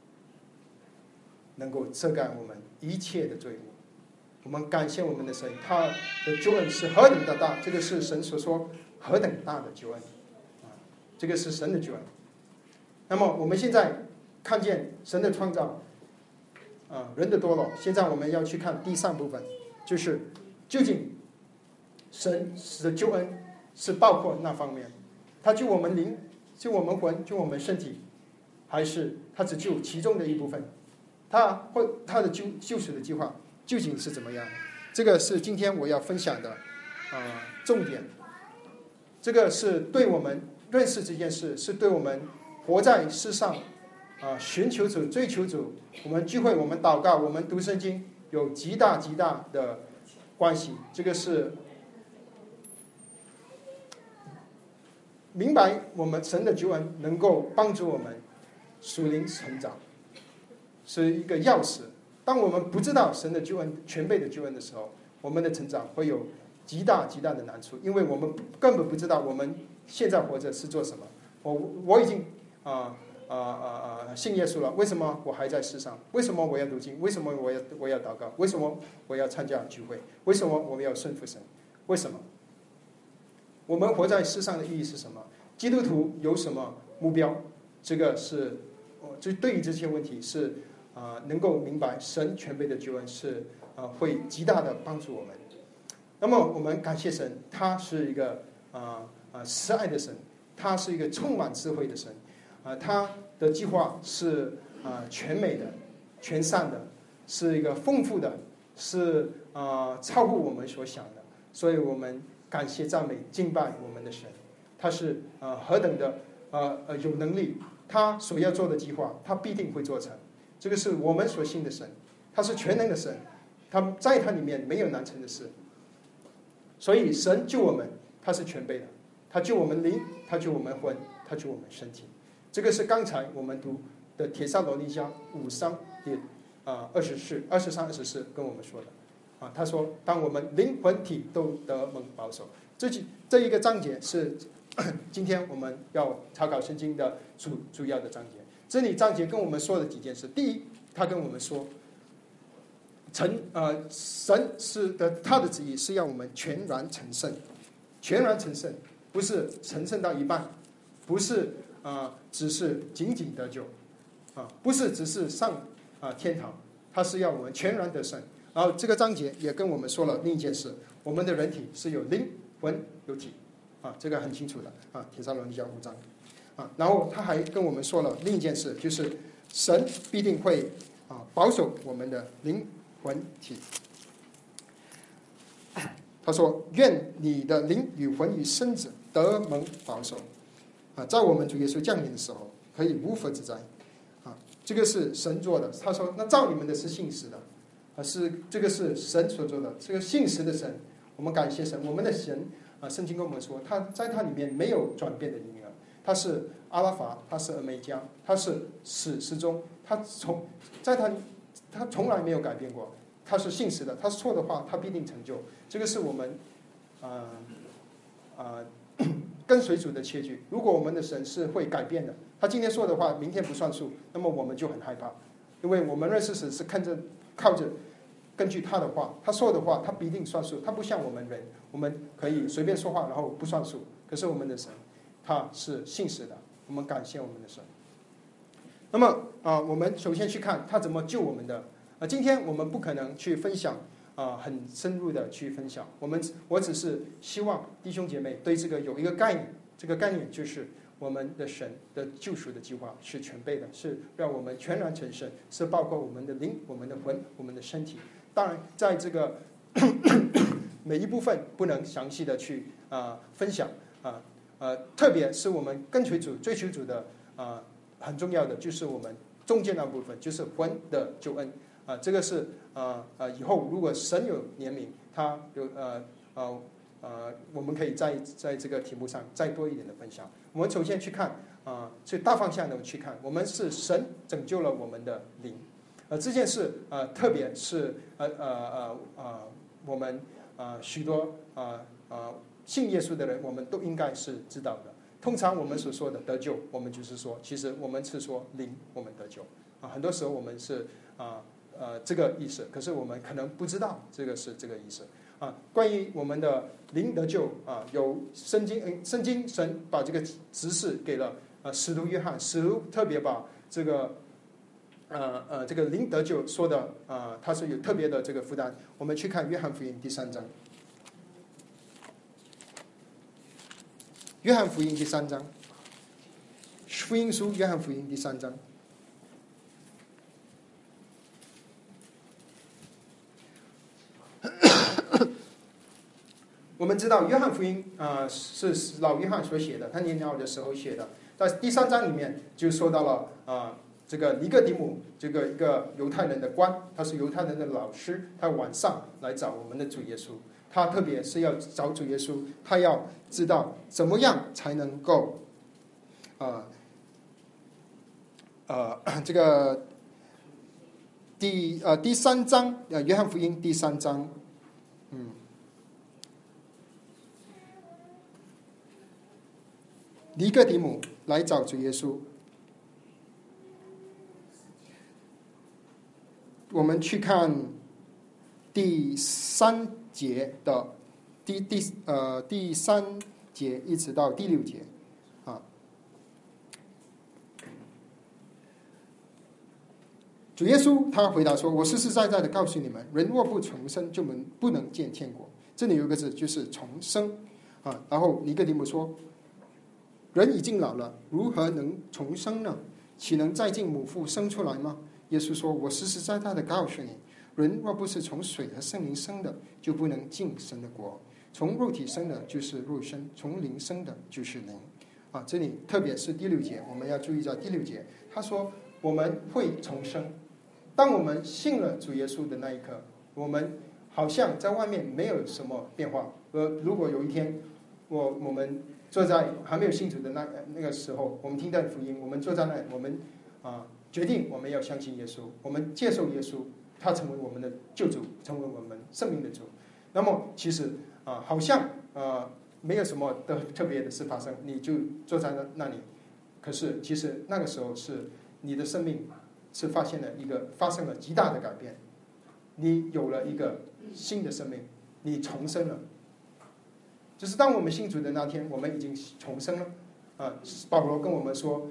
Speaker 1: 能够遮盖我们一切的罪恶。我们感谢我们的神，他的救恩是何等的大，这个是神所说何等大的救恩这个是神的救恩。那么我们现在看见神的创造， 人的堕落。现在我们要去看第三部分，就是究竟神的救恩是包括那方面，他救我们灵，救我们魂，救我们身体，还是他只救其中的一部分？他的救赎的计划究竟是怎么样？这个是今天我要分享的重点。这个是对我们认识这件事，是对我们活在世上寻求主、追求主，我们聚会、我们祷告、我们读圣经有极大极大的关系。这个是明白我们神的救恩能够帮助我们属灵成长，是一个钥匙。当我们不知道神的救恩、全备的救恩的时候，我们的成长会有极大极大的难处，因为我们根本不知道我们现在活着是做什么。我已经信耶稣了，为什么我还在世上？为什么我要读经？为什么我要祷告？为什么我要参加聚会？为什么我们要顺服神？为什么？我们活在世上的意义是什么？基督徒有什么目标？这个是对于这些问题是能够明白神全备的救恩是会极大的帮助我们。那么我们感谢神，他是一个慈爱的神，他是一个充满智慧的神，他的计划是全美的、全善的，是一个丰富的，是超乎我们所想的。所以我们感谢、赞美、敬拜我们的神，他是何等的有能力，他所要做的计划，他必定会做成。这个是我们所信的神，他是全能的神，他在他里面没有难成的事。所以神救我们，他是全备的，他救我们灵，他救我们魂，他救我们身体。这个是刚才我们读的帖撒罗尼迦5章23、24跟我们说的他说当我们灵魂体都得蒙保守。这一个章节是今天我们要查考圣经的主要的章节。这里章节跟我们说的几件事，第一，他跟我们说神他的旨意是要我们全然成圣。全然成圣不是成圣到一半，不是只是仅仅得救不是只是上天堂，他是要我们全然得胜。然后这个章节也跟我们说了另一件事，我们的人体是有灵魂有体这个很清楚的帖撒罗尼迦5章然后他还跟我们说了另一件事，就是神必定会保守我们的灵魂体。他说愿你的灵与魂与身子得蒙保守在我们主耶稣降临的时候可以无法自在这个是神做的。他说那造你们的是信实的这个是神所做的，这个信实的神，我们感谢神。我们的神圣经跟我们说，他在他里面没有转变的婴儿，他是阿拉法，他是俄梅加，他是始终，他从来没有改变过，他是信实的，他说的话他必定成就。这个是我们跟随主的切据。如果我们的神是会改变的，他今天说的话明天不算数，那么我们就很害怕，因为我们认识神是靠着根据他的话，他说的话他必定算数。他不像我们人，我们可以随便说话然后不算数，可是我们的神他是信实的，我们感谢我们的神。那么我们首先去看他怎么救我们的今天我们不可能去分享很深入的去分享，我只是希望弟兄姐妹对这个有一个概念，这个概念就是我们的神的救赎的计划是全备的，是让我们全然成圣，是包括我们的灵、我们的魂、我们的身体。当然在这个每一部分不能详细的去分享特别是我们跟随主、追求主的很重要的就是我们中间那部分，就是魂的救恩这个是以后如果神有怜悯，他有我们可以在这个题目上再多一点的分享。我们首先去看所以大方向的去看，我们是神拯救了我们的灵这件事特别是我们许多信耶稣的人，我们都应该是知道的。通常我们所说的得救，我们就是说，其实我们是说灵我们得救很多时候我们是这个意思，可是我们可能不知道这个是这个意思关于我们的灵得救有圣经神把这个指示给了使徒约翰，使徒特别把这个这个灵得救说的他是有特别的这个负担。我们去看约翰福音第3章，约翰福音第3章，福音书约翰福音第3章。我们知道约翰福音是老约翰所写的，他年老的时候写的。在第3章里面就说到了这个尼哥底母，这个一个犹太人的官，他是犹太人的老师，他晚上来找我们的主耶稣，他特别是要找主耶稣，他要知道怎么样才能够这个第3章约翰福音第3章，尼哥底母来找主耶稣。我们去看第3节的第3节一直到第6节主耶稣他回答说：“我实实在在的告诉你们，人若不重生，就不能见天国。”这里有个字就是重生然后尼哥底母说：“人已经老了，如何能重生呢？岂能再进母腹生出来吗？”耶稣说：“我实实在在的告诉你，人若不是从水和圣灵生的，就不能进神的国。从肉体生的就是肉身，从灵生的就是灵。”这里特别是第6节，我们要注意到第6节，他说我们会重生。当我们信了主耶稣的那一刻，我们好像在外面没有什么变化。如果有一天我们坐在还没有信主的那个时候，我们听到福音，我们坐在那里，我们决定我们要相信耶稣，我们接受耶稣，他成为我们的救主，成为我们生命的主。那么其实好像没有什么的特别的事发生，你就坐在那里。可是其实那个时候是你的生命是发生了极大的改变，你有了一个新的生命，你重生了。就是当我们信主的那天，我们已经重生了。保罗跟我们说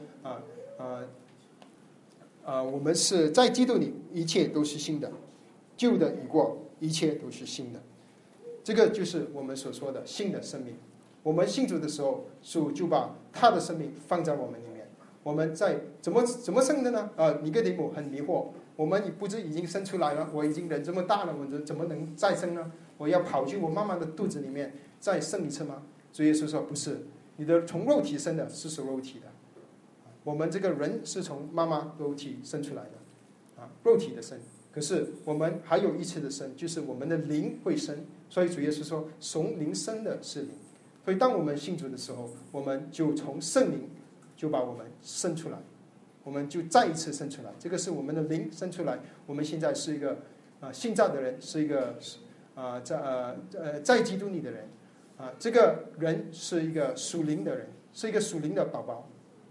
Speaker 1: 我们是在基督里，一切都是新的，旧的已过，一切都是新的。这个就是我们所说的新的生命。我们信主的时候，主就把他的生命放在我们里面。我们在怎么生的呢？尼哥底母很迷惑，我们不是已经生出来了？我已经人这么大了，我怎么能再生呢？我要跑去我妈妈的肚子里面再生一次吗？主耶稣说不是，你的从肉体生的是属肉体的。我们这个人是从妈妈肉体生出来的肉体的生。可是我们还有一次的生，就是我们的灵会生。所以主耶稣说从灵生的是灵。所以当我们信主的时候，我们就从圣灵就把我们生出来，我们就再一次生出来。这个是我们的灵生出来。我们现在是一个信造的人，是一个在基督里的人这个人是一个属灵的人，是一个属灵的宝宝。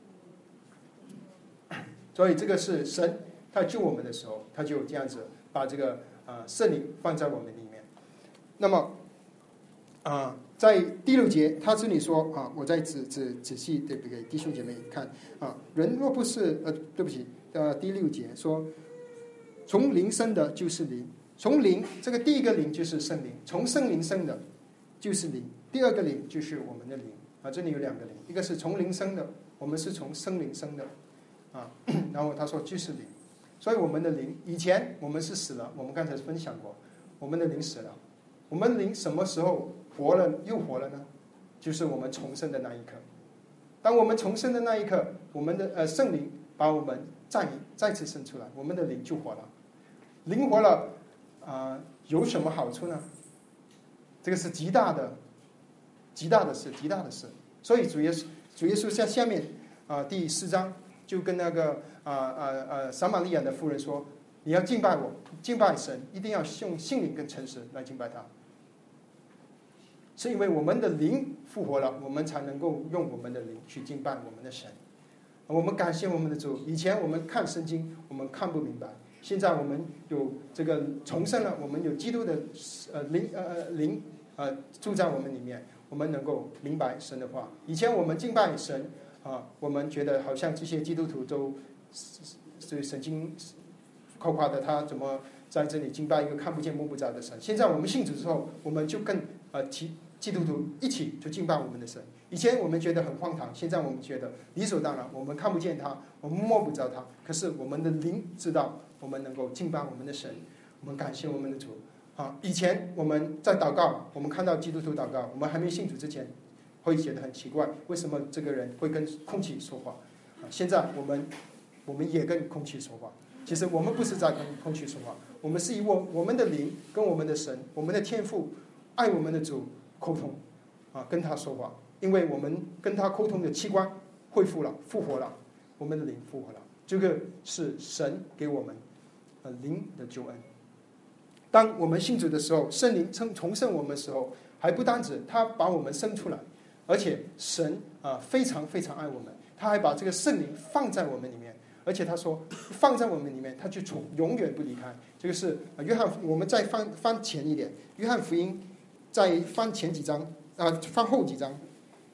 Speaker 1: 所以这个是神他救我们的时候，他就这样子把这个圣灵放在我们里面。那么在第6节，他这里说我再仔细的给弟兄姐妹看人若不是对不起第6节说，从灵生的就是灵，从灵这个第一个灵就是圣灵，从圣灵生的就是灵，第二个灵就是我们的灵这里有2个灵，一个是从灵生的，我们是从圣灵生的然后他说就是灵。所以我们的灵以前我们是死了，我们刚才分享过，我们的灵死了。我们灵什么时候活了又活了呢？就是我们重生的那一刻。当我们重生的那一刻，我们的圣灵把我们再次生出来，我们的灵就活了。灵活了有什么好处呢？这个是极大的事。所以主耶稣在下面第4章就跟那个撒玛利亚的妇人说，你要敬拜我，敬拜神一定要用心灵跟诚实来敬拜他。是因为我们的灵复活了，我们才能够用我们的灵去敬拜我们的神。我们感谢我们的主。以前我们看圣经我们看不明白，现在我们有这个重生了，我们有基督的灵住在我们里面，我们能够明白神的话。以前我们敬拜神我们觉得好像这些基督徒都这个圣经夸夸的他怎么在这里敬拜一个看不见摸不着的神。现在我们信主之后，我们就跟基督徒一起就敬拜我们的神。以前我们觉得很荒唐，现在我们觉得理所当然。我们看不见他，我们摸不着他，可是我们的灵知道我们能够敬拜我们的神。我们感谢我们的主。以前我们在祷告，我们看到基督徒祷告，我们还没信主之前会觉得很奇怪，为什么这个人会跟空气说话？现在我们也跟空气说话。其实我们不是在跟空气说话，我们是以我们的灵跟我们的神，我们的天父，爱我们的主沟通，跟他说话。因为我们跟他沟通的器官恢复了，复活了，我们的灵复活了。这个是神给我们灵的救恩。当我们信主的时候，圣灵重生我们的时候，还不单止他把我们生出来，而且神非常非常爱我们，他还把这个圣灵放在我们里面，而且他说放在我们里面，他就永远不离开。这个是约翰，我们再翻前一点，约翰福音再翻前几章翻后几章，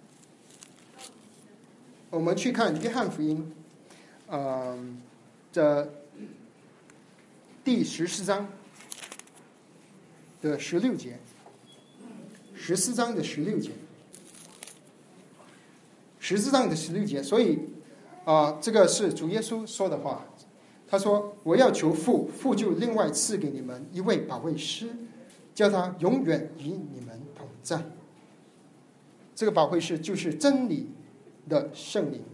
Speaker 1: 我们去看约翰福音这第14章的16节，14章的16节，14章的16节。所以这个是主耶稣说的话。他说：“我要求父，父就另外赐给你们一位保惠师，叫他永远与你们同在。”这个保惠师就是真理的圣灵，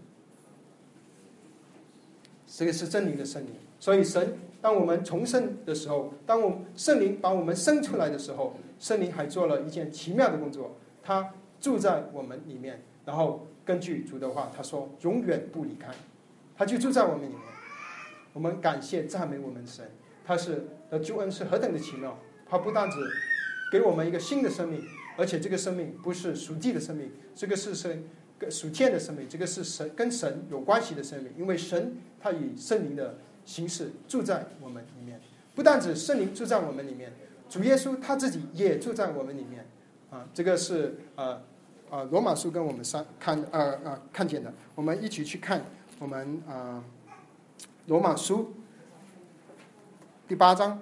Speaker 1: 这个是真理的圣灵。所以神当我们重生的时候，当我们圣灵把我们生出来的时候，圣灵还做了一件奇妙的工作，他住在我们里面，然后根据主的话，他说永远不离开，他就住在我们里面。我们感谢赞美我们神，他的救恩是何等的奇妙。他不单只给我们一个新的生命，而且这个生命不是属地的生命，这个是属天的生命，这个是跟神有关系的生命。因为神他以圣灵的形式住在我们里面，不单指圣灵住在我们里面，主耶稣他自己也住在我们里面。这个是罗马书跟我们看见的。我们一起去看我们罗马书第8章，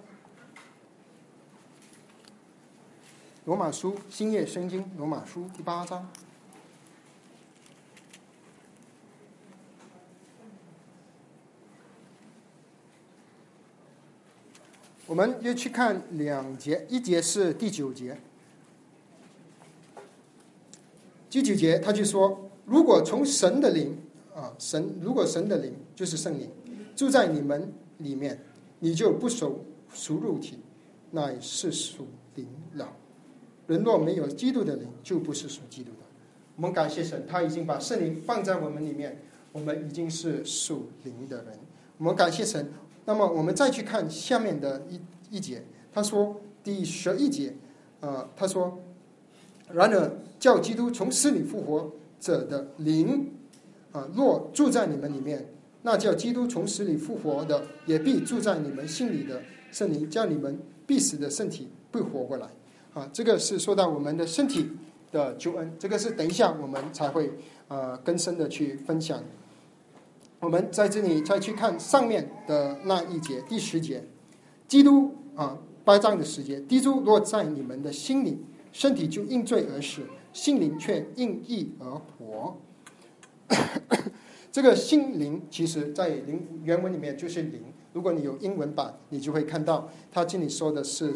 Speaker 1: 罗马书新约圣经罗马书第8章。我们也去看2节，一节是第9节。第9节他就说，如果从神的灵如果神的灵就是圣灵住在你们里面，你就不属肉体，乃是属灵了。人若没有基督的灵，就不是属基督的。我们感谢神，他已经把圣灵放在我们里面，我们已经是属灵的人。我们感谢神。那么我们再去看下面的一节，他说第11节，他说，然而叫基督从死里复活者的灵若住在你们里面，那叫基督从死里复活的也必住在你们心里的圣灵，叫你们必死的身体会活过来。这个是说到我们的身体的救恩，这个是等一下我们才会更深的去分享。我们在这里再去看上面的那一节，第10节，基督8章的10节，基督若在你们的心里，身体就因罪而死，心灵却因义而活。这个心灵其实在原文里面就是灵，如果你有英文版，你就会看到他这里说的是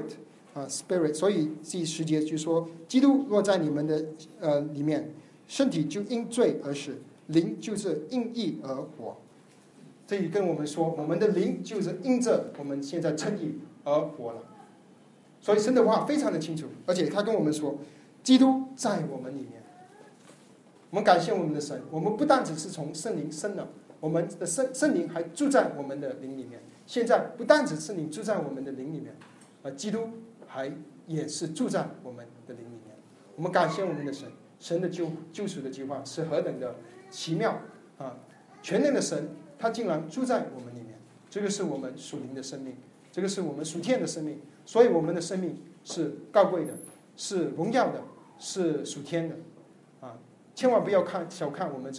Speaker 1: spirit， 所以第10节就说，基督若在你们的里面，身体就因罪而死，灵就是因义而活。这里跟我们说，我们的灵就是因着我们现在称义而活了。所以神的话非常的清楚，而且他跟我们说，基督在我们里面。我们感谢我们的神，我们不但只是从圣灵生了，我们的圣灵还住在我们的灵里面。现在不但只圣灵住在我们的灵里面，基督也是住在我们的灵里面。我们感谢我们的神，神的救赎的计划是何等的奇妙全能的神他竟然住在我们里面。这个是我们属灵的生命，这个是我们属天的生命。所以我们的生命是高贵的，是荣耀的，是属天的千万不要小看我们这个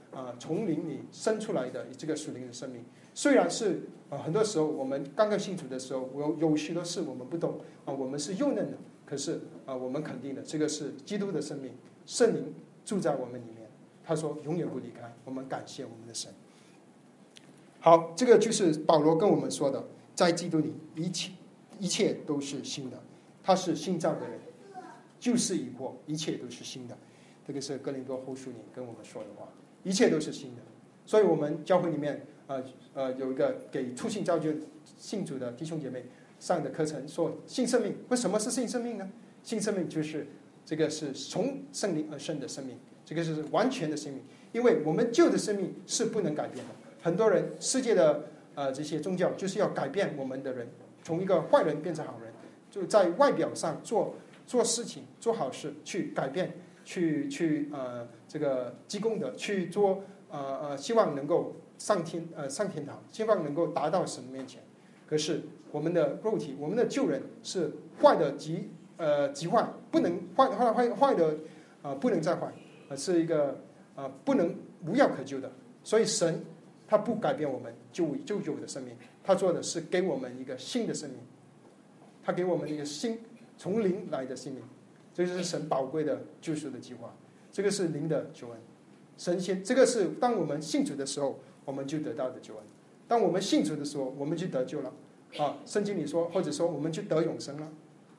Speaker 2: 从灵里生出来的这个属灵的生命。虽然是很多时候我们刚刚信主的时候，有许多事我们不懂我们是幼嫩的，可是我们肯定的，这个是基督的生命，圣灵住在我们里面，他说永远不离开。我们感谢我们的神。好，这个就是保罗跟我们说的，在基督里一切都是新的。他是新造的人，旧事已过，一切都是新的。这个是哥林多后书里跟我们说的话，一切都是新的。所以我们教会里面有一个给初信教会信主的弟兄姐妹上的课程，说新生命。为什么是新生命呢？新生命就是这个是从圣灵而生的生命，这个是完全的生命。因为我们旧的生命是不能改变的。很多人世界的这些宗教就是要改变我们的人，从一个坏人变成好人，就在外表上做事情，做好事，去改变，去这个积功德，去做希望能够上天堂，希望能够达到神面前。可是我们的肉体，我们的旧人是坏的极坏，不能坏的不能再坏，是一个不能无药可救的。所以神他不改变我们旧有的生命，他做的是给我们一个新的生命，他给我们一个新从灵来的生命。这就是神宝贵的救赎的计划，这个是灵的救恩。神先，这个是当我们信主的时候我们就得到的救恩。当我们信主的时候我们就得救了圣经里说，或者说我们就得永生了。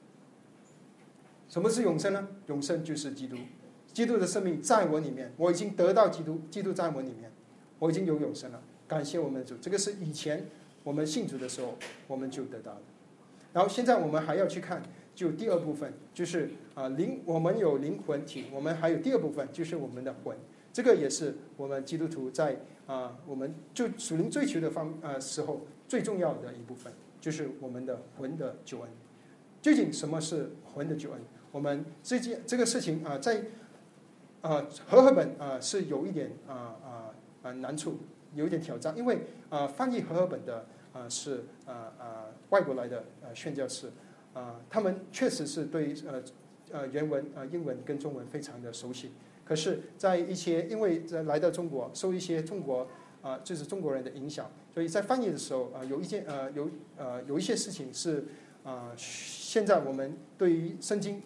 Speaker 2: 什么是永生呢？永生就是基督，基督的生命在我里面，我已经得到基督，基督在我里面，我已经有永生了。感谢我们的主，这个是以前我们信主的时候我们就得到了。然后现在我们还要去看就第二部分，就是灵，我们有灵魂体，我们还有第二部分就是我们的魂。这个也是我们基督徒在我们就属灵追求的时候最重要的一部分，就是我们的魂的救恩。究竟什么是魂的救恩？我们这个事情在和合本是有一点难处，有一点挑战，因为翻译和合本的是外国来的宣教士，他们确实是对原文英文跟中文非常的熟悉。可是在一些因为来到中国受一些中国就是中国人的影响，所以在翻译的时候有一些事情是现在我们对于圣经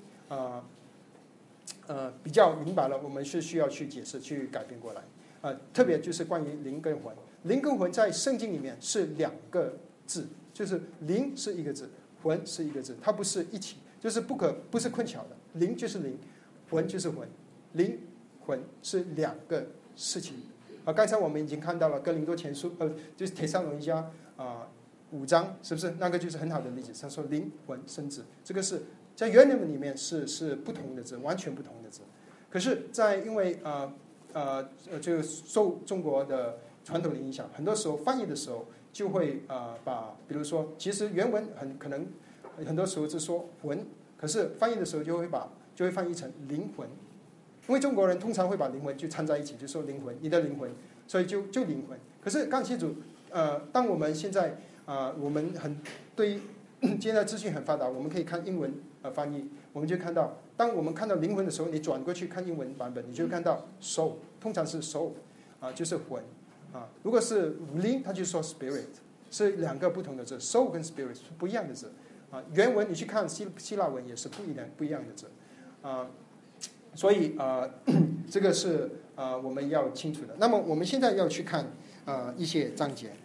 Speaker 2: 比较明白了，我们是需要去解释去改变过来特别就是关于灵跟魂。灵跟魂在圣经里面是两个字，就是灵是一个字，魂是一个字，它不是一起，就是不是混淆的。灵就是灵，魂就是魂，灵魂是两个事情刚才我们已经看到了哥林多前书就是帖撒罗尼迦5章，是不是那个就是很好的例子？他说灵魂生子，这个是在原文里面是不同的字，完全不同的字。可是因为就受中国的传统的影响，很多时候翻译的时候就会比如说其实原文可能很多时候是说魂，可是翻译的时候就会翻译成灵魂。因为中国人通常会把灵魂就掺在一起，就说灵魂，你的灵魂，所以就灵魂。可是感谢主当我们现在我们对现在资讯很发达，我们可以看英文翻译，我们就看到当我们看到灵魂的时候，你转过去看英文版本，你就看到 soul， 通常是 soul 就是魂如果是灵，它就说 spirit， 是两个不同的字， soul 跟 spirit 是不一样的字原文你去看希腊文也是不一样的字所以这个是我们要清楚的。那么我们现在要去看一些章节。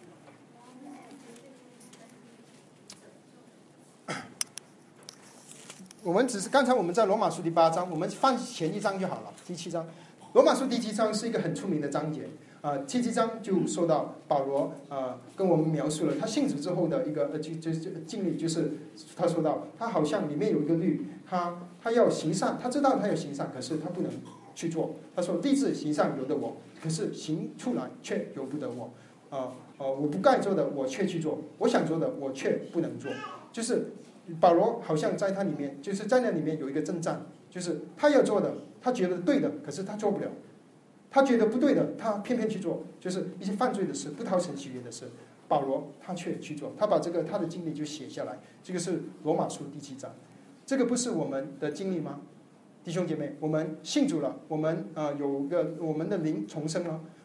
Speaker 2: 我们只是刚才我们在罗马书第8章，我们翻前一章就好了，第7章。罗马书第7章是一个很出名的章节第7章就说到保罗跟我们描述了他信主之后的一个经历，就是他说到他好像里面有一个律，他要行善，他知道他要行善，可是他不能去做。他说立志行善由得我，可是行出来却由不得我我不该做的我却去做，我想做的我却不能做。就是保罗好像在他里面，就是在那里面有一个征战，就是他要做的，他觉得对的，可是他做不了；他觉得不对的，他偏偏去做，就是一些犯罪的事，不讨神喜悦的事。保罗他却去做，他把他的经历就写下来。这个是罗马书第7章，这个不是我们的经历吗？弟兄姐妹，我们信主了，我们有个我们的灵重生了，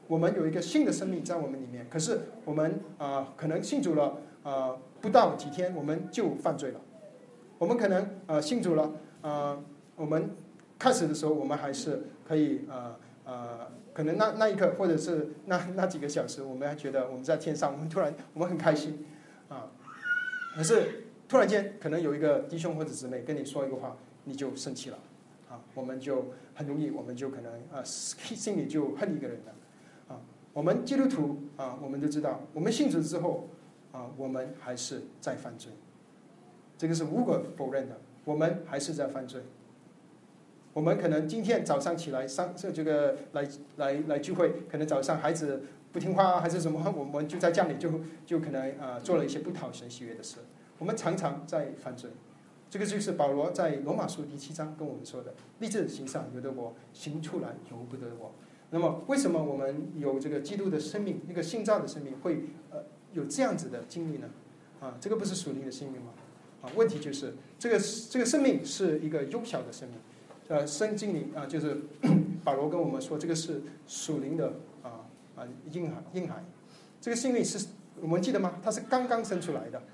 Speaker 2: 我们有一个新的生命在我们里面，可是我们可能信主了不到几天，我们就犯罪了。我们可能信主了我们开始的时候我们还是可以可能那一刻或者是那几个小时，我们还觉得我们在天上，我们很开心可是突然间可能有一个弟兄或者姊妹跟你说一个话，你就生气了我们就很容易，我们就可能心里就恨一个人了我们基督徒我们都知道，我们信主之后我们还是在犯罪，这个是无可否认的，我们还是在犯罪。我们可能今天早上起来这个来聚会，可能早上孩子不听话还是什么，我们就在家里就可能做了一些不讨神喜悦的事。我们常常在犯罪，这个就是保罗在罗马书第7章跟我们说的：立志行善由得我，行出来由不得我。那么为什么我们有这个基督的生命，那个新造的生命会有这样子的经历呢？这个不是属灵的生命吗？问题就是这个生命是一个幼小的生命。圣经里就是保罗跟我们说，这个是属灵的婴孩。这个生命是我们记得吗？他是刚刚生出来的，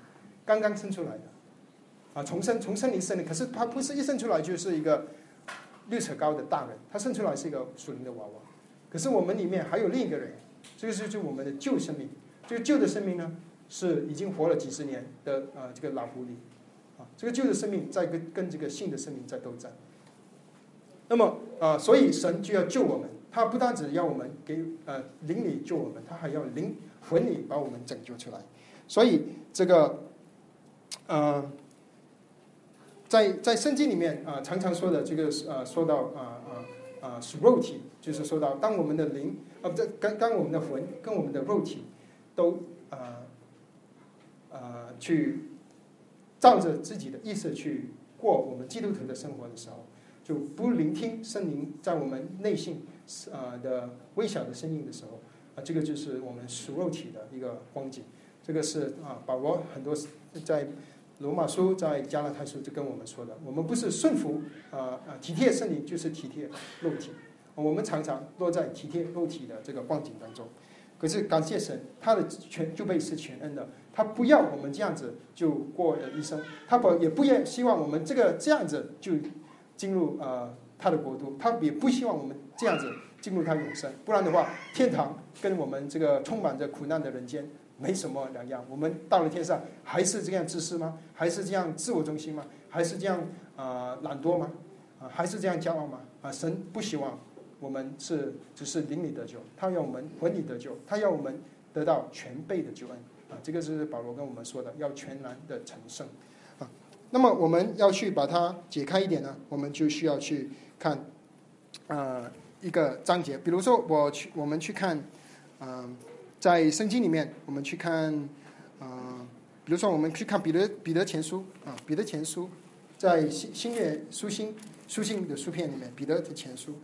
Speaker 2: 从生灵生的。可是他不是一生出来就是一个6尺高的大人，他生出来是一个属灵的娃娃。可是我们里面还有另一个人，这个就是我们的旧生命。这个旧的生命呢，是已经活了几十年的这个老狐狸这个旧的生命在跟这个新的生命在斗战。那么所以神就要救我们，他不单只要我们给灵里救我们，他还要魂里把我们拯救出来。所以这个在圣经里面常常说的这个说到是肉体，就是说到当我们的灵当我们的魂跟我们的肉体都去照着自己的意思去过我们基督徒的生活的时候，就不聆听圣灵在我们内心的微小的声音的时候这个就是我们属肉体的一个光景。这个是保罗很多在罗马书在加拉太书就跟我们说的，我们不是顺服体贴圣灵，就是体贴肉体。我们常常落在体贴肉体的这个光景当中。可是感谢神，他的救赎是全恩的，他不要我们这样子就过一生，他也不希望我们这样子就进入他的国度，他也不希望我们这样子进入他永生。不然的话，天堂跟我们这个充满着苦难的人间没什么两样。我们到了天上还是这样自私吗？还是这样自我中心吗？还是这样懒惰吗？还是这样骄傲吗？神不希望我们只是灵里得救，他要我们魂里得救，他要我们得到全备的救恩这个是保罗跟我们说的，要全然的成圣那么我们要去把它解开一点呢，我们就需要去看一个章节。比如说我们去看在圣经里面我们去看比如说我们去看彼得前书彼得前书在新约书信的书片里面，彼得的前书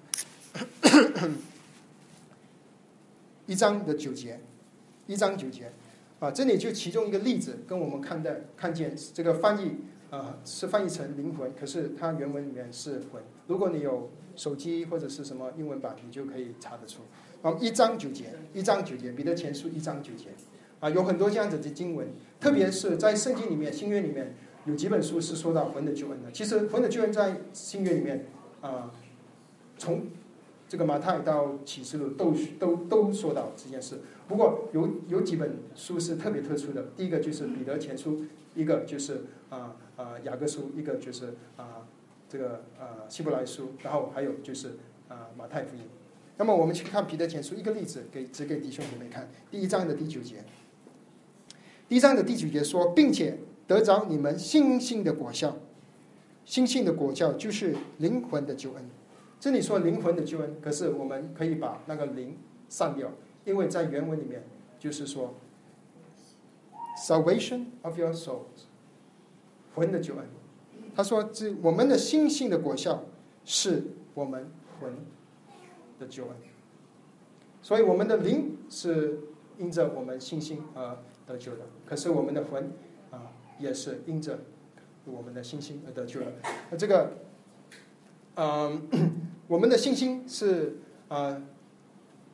Speaker 2: 1章9节这里就其中一个例子跟我们看见这个翻译是翻译成灵魂，可是它原文里面是魂。如果你有手机或者是什么英文版，你就可以查得出1章9节彼得前书1章9节有很多这样子的经文，特别是在圣经里面新约里面有几本书是说到魂的救恩的。其实魂的救恩在新约里面从这个马太到启示录都说到这件事。不过有几本书是特别特殊的，第一个就是彼得前书，一个就是雅各书，一个就是这个希伯来书，然后还有就是马太福音。那么我们去看彼得前书一个例子，只给弟兄姐妹看。第1章的第9节，第1章的第9节说，并且得着你们信心的果效，信心的果效就是灵魂的救恩。这里说灵魂的救恩，可是我们可以把那个灵删掉，因为在原文里面就是说 salvation of your souls， 魂的救恩。他说我们的信心的果效是我们魂的救恩，所以我们的灵是因着我们信心而得救的，可是我们的魂也是因着我们的信心而得救的。这个我们的信心是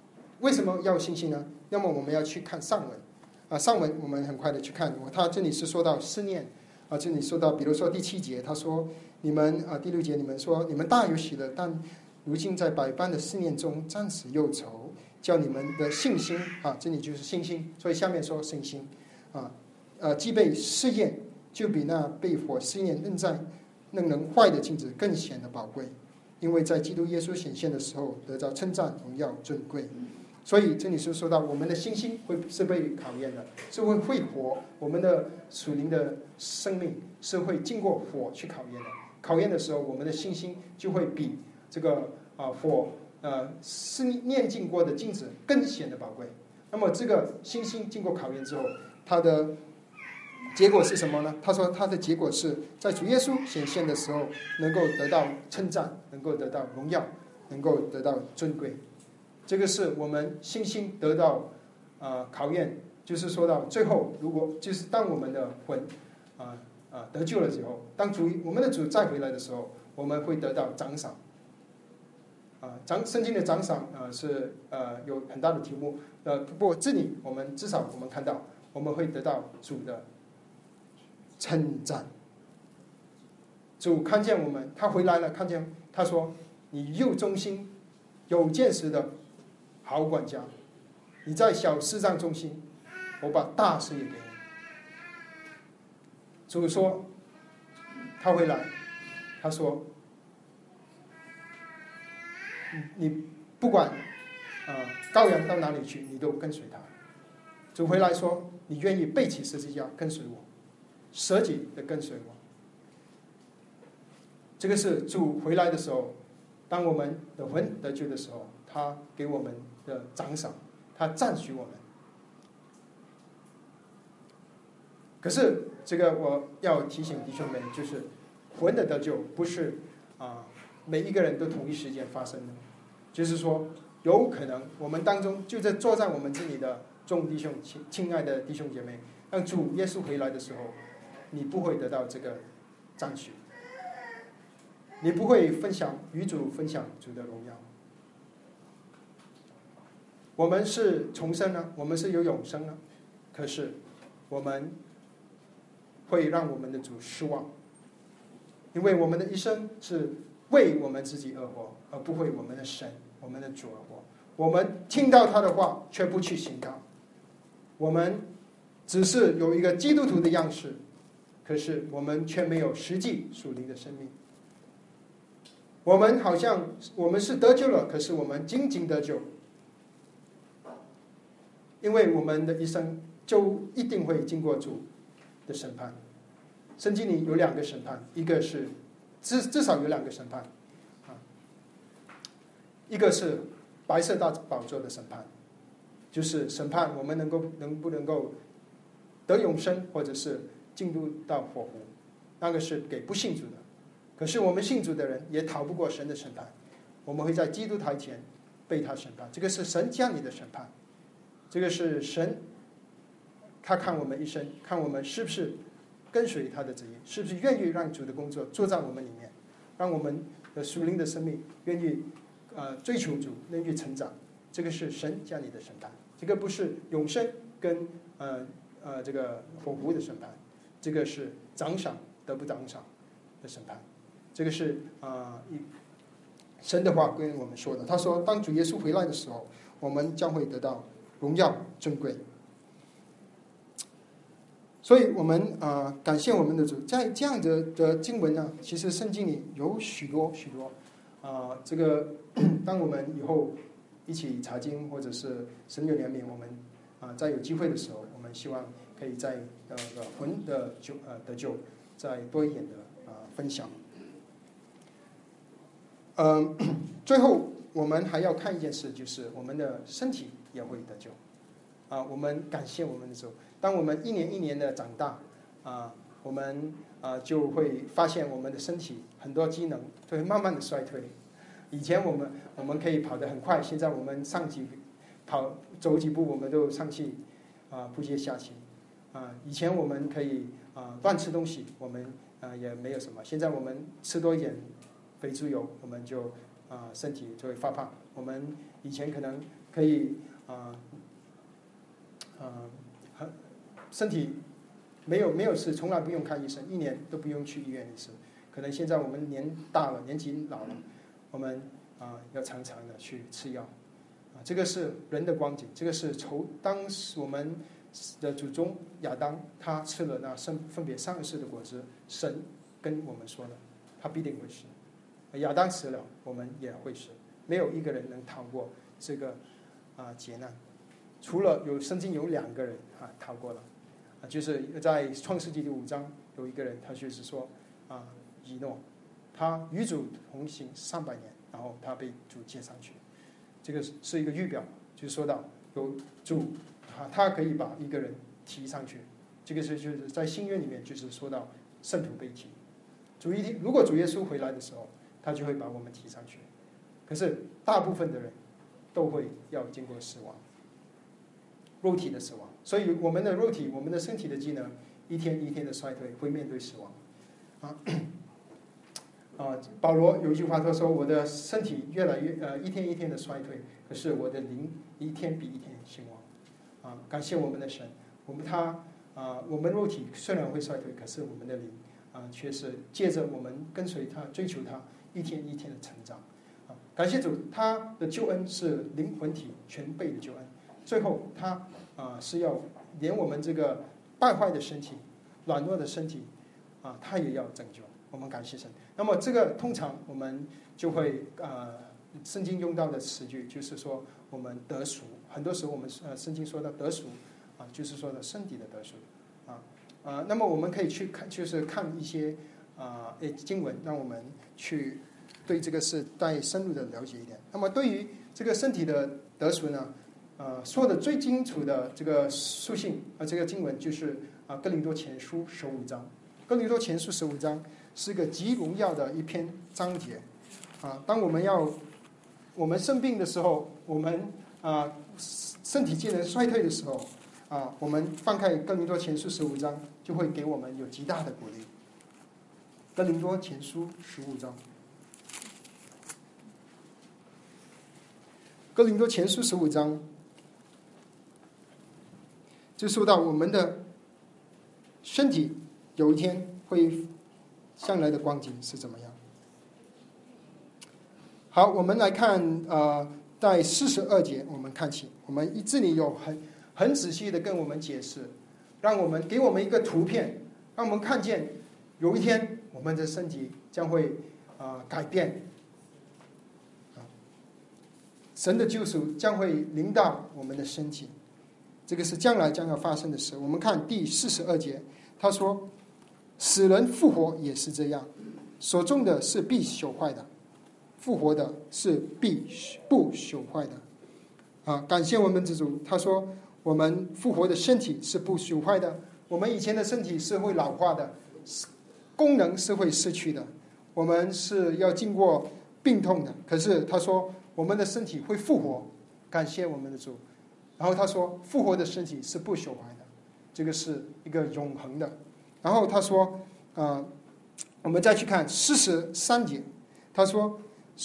Speaker 1: 为什么要信心呢？那么我们要去看上文上文我们很快的去看，他这里是说到思念这里说到，比如说第7节，他说你们第6节你们说你们大有喜乐，但如今在百般的思念中暂时忧愁，叫你们的信心这里就是信心，所以下面说信心既被试验，就比那被火试验仍能坏的金子更显得宝贵，因为在基督耶稣显现的时候得到称赞、荣耀、尊贵。所以这里是说到我们的信心是被考验的，是会火，我们的属灵的生命是会经过火去考验的。考验的时候，我们的信心就会比这个火试验经过的金子更显得宝贵。那么这个信心经过考验之后，它的结果是什么呢？他说他的结果是在主耶稣显现的时候能够得到称赞，能够得到荣耀，能够得到尊贵。这个是我们信心得到考验，就是说到最后，如果就是当我们的魂得救了之后，当我们的主再回来的时候，我们会得到奖赏。圣经的奖赏是有很大的题目，不过这里至少我们看到我们会得到主的称赞。主看见我们，他回来了，看见他说：“你又忠心有见识的好管家，你在小事上忠心，我把大事也给你。”主说他回来，他说你不管羔羊到哪里去，你都跟随他。主回来说，你愿意背起十字架跟随我，舍己的跟随我。这个是主回来的时候，当我们的魂得救的时候，他给我们的奖赏，他赞许我们。可是这个我要提醒弟兄们，就是魂的得救不是每一个人都同一时间发生的，就是说有可能我们当中就在坐在我们这里的众弟兄亲爱的弟兄姐妹，当主耶稣回来的时候，你不会得到这个赞许，你不会与主分享主的荣耀。我们是重生了，我们是有永生了，可是我们会让我们的主失望，因为我们的一生是为我们自己而活，而不为我们的神、我们的主而活。我们听到他的话，却不去行道。我们只是有一个基督徒的样式，可是我们却没有实际属灵的生命。我们好像我们是得救了，可是我们仅仅得救，因为我们的一生就一定会经过主的审判。圣经里有2个审判，一个是至少有2个审判一个是白色大宝座的审判，就是审判我们能不能够得永生，或者是进入到火湖，那个是给不信主的。可是我们信主的人也逃不过神的审判，我们会在基督台前被他审判，这个是神降临的审判。这个是神他看我们一生，看我们是不是跟随他的旨意，是不是愿意让主的工作做在我们里面，让我们的属灵的生命愿意追求主，愿意成长。这个是神降临的审判，这个不是永生跟这个火湖的审判，这个是奖赏得不奖赏的审判。这个是神的话跟我们说的，他说当主耶稣回来的时候，我们将会得到荣耀尊贵。所以我们感谢我们的主。在这样的经文呢，其实圣经里有许多这个当我们以后一起查经，或者是神有怜悯，我们在有机会的时候，我们希望可以在魂的得救再多一点的分享。最后我们还要看一件事，就是我们的身体也会得救。我们感谢我们的主。当我们一年一年的长大，我们就会发现我们的身体很多机能会慢慢的衰退。以前我们可以跑得很快，现在我们走几步我们都上气不接下气。以前我们可以乱吃东西，我们也没有什么。现在我们吃多一点肥猪油，我们就身体就会发胖。我们以前可能可以
Speaker 2: 身体没有事，从来不用看医生，1年都不用去医院一次。可能现在我们年大了，年纪老了，我们要常常的去吃药这个是人的光景，这个是当时我们的祖宗亚当他吃了那分别善恶树的果子，神跟我们说了，他必定会死。亚当死了，我们也会死，没有一个人能逃过这个劫难，除了圣经有2个人逃过了就是在创世纪第5章有一个人，他就是说以诺，他与主同行300年，然后他被主接上去。这个是一个预表，就是说到有主他可以把一个人提上去。这个就是在新约里面就是说到圣徒被提。如果主耶稣回来的时候，他就会把我们提上去。可是大部分的人都会要经过死亡，肉体的死亡。所以我们的肉体，我们的身体的机能一天一天的衰退，会面对死亡保罗有一句话他说，我的身体越来越一天一天的衰退，可是我的灵一天比一天兴旺感谢我们的神，我们肉体虽然会衰退，可是我们的灵却是借着我们跟随他追求他一天一天的成长感谢主，他的救恩是灵魂体全备的救恩，最后他是要连我们这个败坏的身体、软弱的身体他也要拯救。我们感谢神。那么这个通常我们就会圣经用到的词句就是说我们得赎，很多时候我们圣经说到得赎就是说的身体的得赎那么我们可以去看，就是看一些经文，让我们去对这个是再深入的了解一点。那么对于这个身体的得赎呢说的最清楚的这个书信这个经文就是哥林多前书15章。哥林多前书15章是个极荣耀的一篇章节当我们生病的时候，我们身体机能衰退的时候我们翻开哥林多前书15章，就会给我们有极大的鼓励。哥林多前书15章，哥林多前书15章就说到我们的身体有一天会将来的光景是怎么样。好，我们来看在42节我们看起，我们这里有很仔细的跟我们解释，给我们一个图片，让我们看见有一天我们的身体将会改变神的救赎将会临到我们的身体，这个是将来将要发生的事。我们看第42节，他说死人复活也是这样，所种的是必朽坏的，复活的是必不朽坏的感谢我们之主，他说我们复活的身体是不朽坏的。我们以前的身体是会老化的，功能是会失去的，我们是要经过病痛的，可是他说我们的身体会复活，感谢我们的主。然后他说复活的身体是不朽坏的，这个是一个永恒的。然后他说我们再去看43节，他说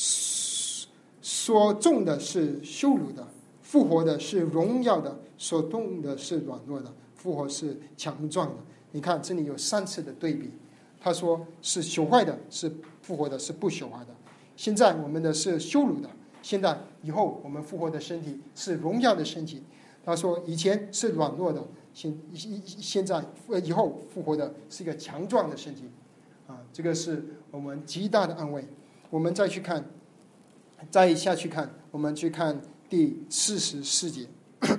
Speaker 2: 所种的是羞辱的，复活的是荣耀的，所种的是软弱的，复活是强壮的。你看这里有3次的对比，他说是朽坏的，是复活的，是不朽坏的。现在我们的是羞辱的，现在以后我们复活的身体是荣耀的身体。他说以前是软弱的，现在以后复活的是一个强壮的身体这个是我们极大的安慰。我们再下去看，我们去看第44节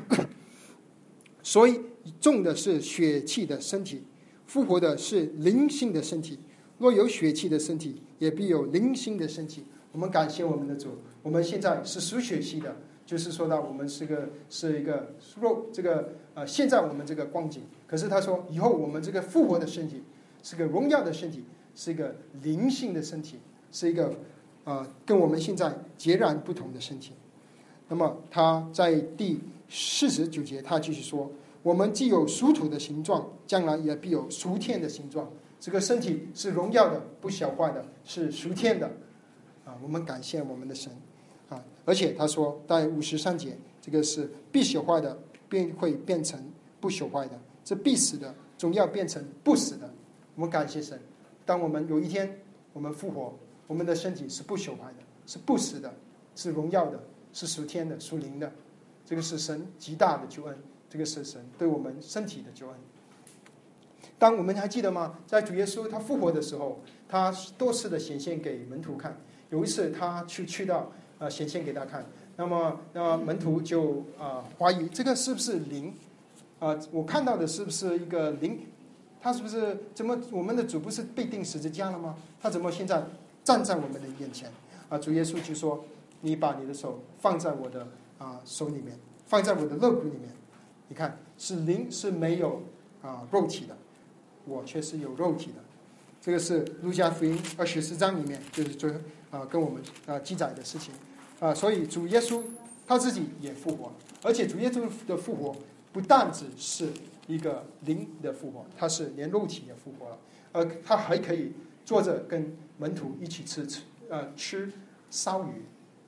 Speaker 2: 所以种的是血气的身体，复活的是灵性的身体。若有血气的身体，也必有灵性的身体。我们感谢我们的主，我们现在是属血气的，就是说到我们是一个肉，这个现在我们这个光景，可是他说以后我们这个复活的身体是个荣耀的身体，是一个灵性的身体，是一个跟我们现在截然不同的身体。那么他在第49节他继续说，我们既有属土的形状，将来也必有属天的形状。这个身体是荣耀的，不朽坏的，是属天的我们感谢我们的神而且他说在53节， 这个是必朽坏的，便会变成不朽坏的；这必死的，总要变成不死的。我们感谢神，当我们有一天我们复活，我们的身体是不朽坏的，是不死的，是荣耀的，是属天的、属灵的。这个是神极大的救恩，这个是神对我们身体的救恩。当我们还记得吗？在主耶稣他复活的时候，他多次的显现给门徒看。有一次他去到显现给他看，那么门徒就怀疑这个是不是灵我看到的是不是一个灵？他是不是怎么我们的主不是被钉十字架了吗？他怎么现在站在我们的面前？主耶稣就说：“你把你的手放在我的手里面，放在我的肋骨里面。你看，是灵是没有肉体的，我却是有肉体的。”这个是路加福音24章里面就是跟我们记载的事情所以主耶稣他自己也复活了，而且主耶稣的复活不但只是一个灵的复活，他是连肉体也复活了，他还可以坐着跟门徒一起吃烧鱼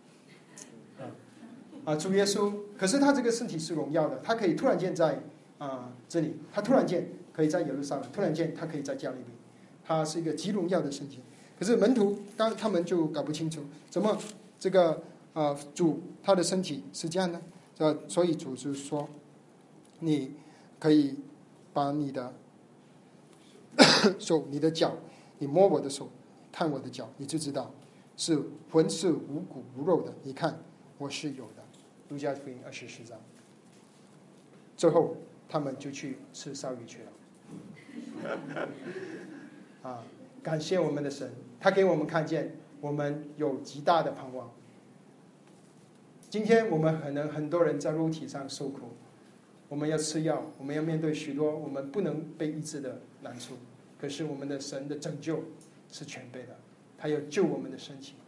Speaker 2: 主耶稣，可是他这个身体是荣耀的，他可以突然间在这里，他突然间可以在耶路撒冷，突然间他可以在加利利，他是一个极荣耀的身体。可是门徒他们就搞不清楚，怎么这个主他的身体是这样的，所以主就说，你可以把你的手、你的脚，你摸我的手，看我的脚，你就知道是魂是无骨无肉的。你看我是有的。路加福音24章。最后他们就去吃烧鱼去了。感谢我们的神，他给我们看见我们有极大的盼望。今天我们可能很多人在肉体上受苦，我们要吃药，我们要面对许多我们不能被医治的难处，可是我们的神的拯救是全备的，他要救我们的身体。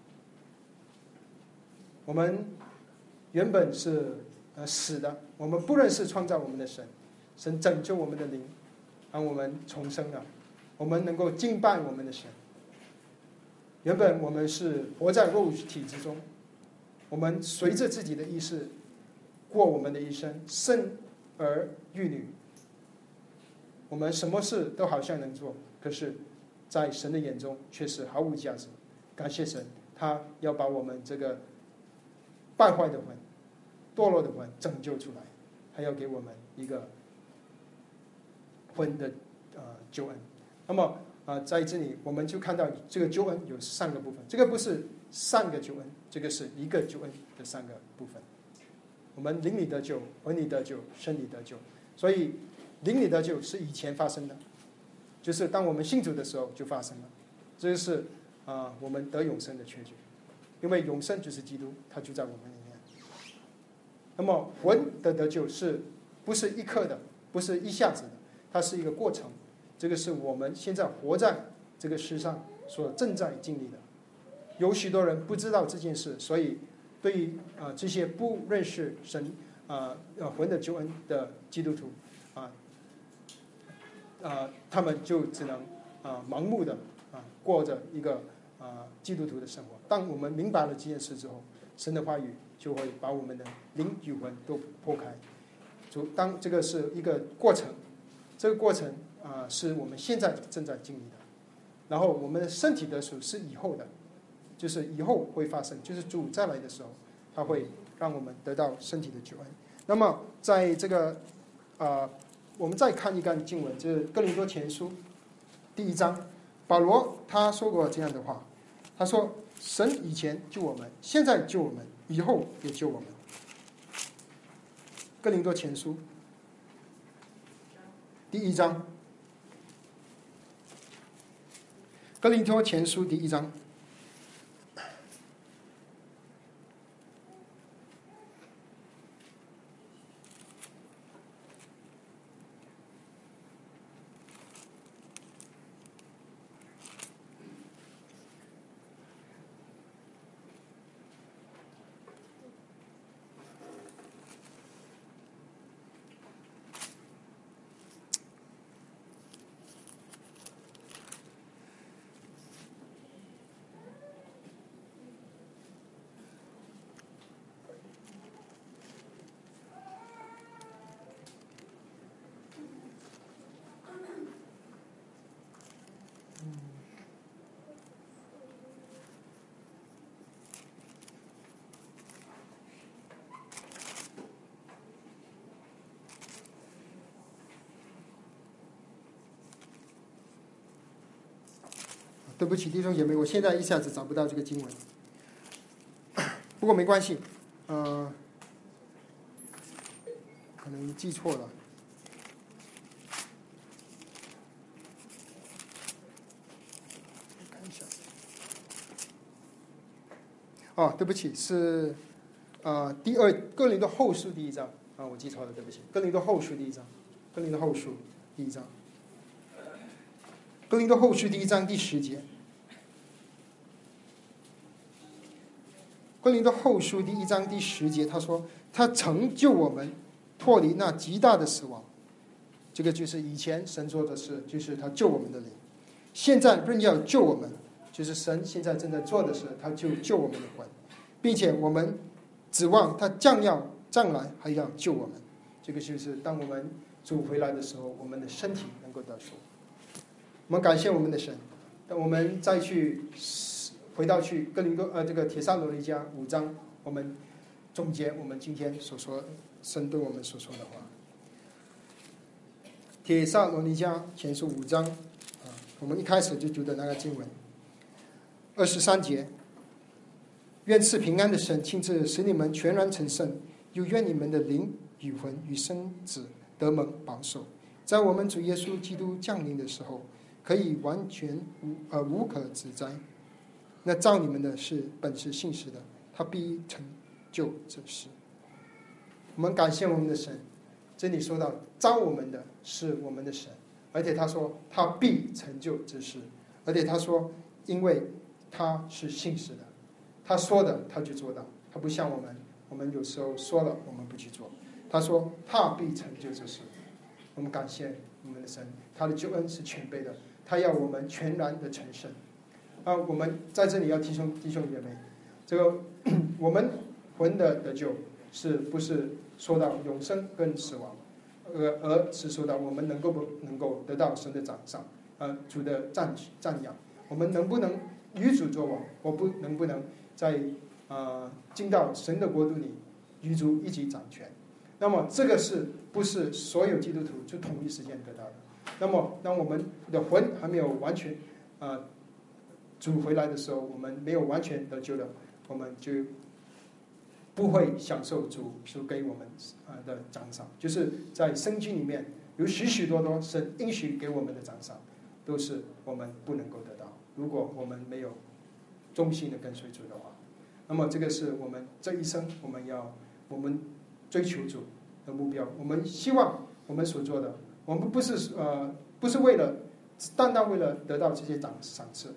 Speaker 2: 我们原本是死的，我们不认识创造我们的神，神拯救我们的灵，让我们重生了，我们能够敬拜我们的神。原本我们是活在肉体之中，我们随着自己的意识过我们的一生，生儿育女，我们什么事都好像能做，可是在神的眼中却是毫无价值。感谢神，他要把我们这个败坏的魂、堕落的魂拯救出来，还要给我们一个魂的救恩。那么在这里我们就看到这个救恩有3个部分，这个不是3个救恩，这个是一个救恩的3个部分。我们灵里得救，魂里得救，身里得救。所以灵里得救是以前发生的，就是当我们信主的时候就发生了，这就是我们得永生的确据，因为永生就是基督，他就在我们里面。那么魂的得救是不是一刻的，不是一下子的，它是一个过程，这个是我们现在活在这个世上所正在经历的。有许多人不知道这件事，所以对于这些不认识神魂的救恩的基督徒他们就只能盲目的过着一个基督徒的生活。当我们明白了这件事之后，神的话语就会把我们的灵与魂都破开。当这个是一个过程，这个过程是我们现在正在经历的，然后我们的身体得赎是以后的，就是以后会发生，就是主再来的时候，他会让我们得到身体的救恩。那么在这个我们再看一段经文，就是哥林多前书第1章，保罗他说过这样的话，他说神以前救我们，现在救我们，以后也救我们。哥林多前书第1章，哥林多前书第1章。
Speaker 1: 对不起弟兄姐妹，我现在一下子找不到这个经文，不过没关系，可能记错了。看一下。对不起，是哥林多后书第1章我记错了，对不起，哥林多后书第1章，哥林多后书第1章，哥林多后书第1章第10节。哥林多后书第1章第10节，他说他成就我们脱离那极大的死亡。这个就是以前神做的事，就是他救我们的灵，现在仍要救我们，就是神现在正在做的事，他就救我们的魂，并且我们指望他将来还要救我们。这个就是当我们主回来的时候，我们的身体能够得赎。我们感谢我们的神。当我们再回到哥林多这个帖撒罗尼迦5章，我们总结我们今天所说神对我们所说的话。帖撒罗尼迦前书5章我们一开始就读的那个经文23节，愿赐平安的神亲自使你们全然成圣，又愿你们的灵与魂与身子得蒙保守，在我们主耶稣基督降临的时候，可以完全无可指摘。那造你们的是本是信实的，他必成就这事。我们感谢我们的神，这里说到造我们的是我们的神，而且他说他必成就这事，而且他说因为他是信实的，他说的他就做到，他不像我们有时候说了我们不去做，他说他必成就这事。我们感谢我们的神，他的救恩是全备的，他要我们全然的成圣。我们在这里要弟兄姐妹，这个我们魂的得救是不是说到永生跟死亡，而是说到我们能够得到神的奖赏，主的赞扬，我们能不能与主作王，能不能在进到神的国度里与主一起掌权。那么这个是不是所有基督徒就同一时间得到的？那么当我们的魂还没有完全主回来的时候，我们没有完全得救的，我们就不会享受主所给我们的奖赏。就是在圣经里面有许多神应许给我们的奖赏，都是我们不能够得到，如果我们没有忠心的跟随主的话。那么这个是我们这一生我们追求主的目标。我们希望我们所做的，我们不是为了单单为了得到这些赏赐，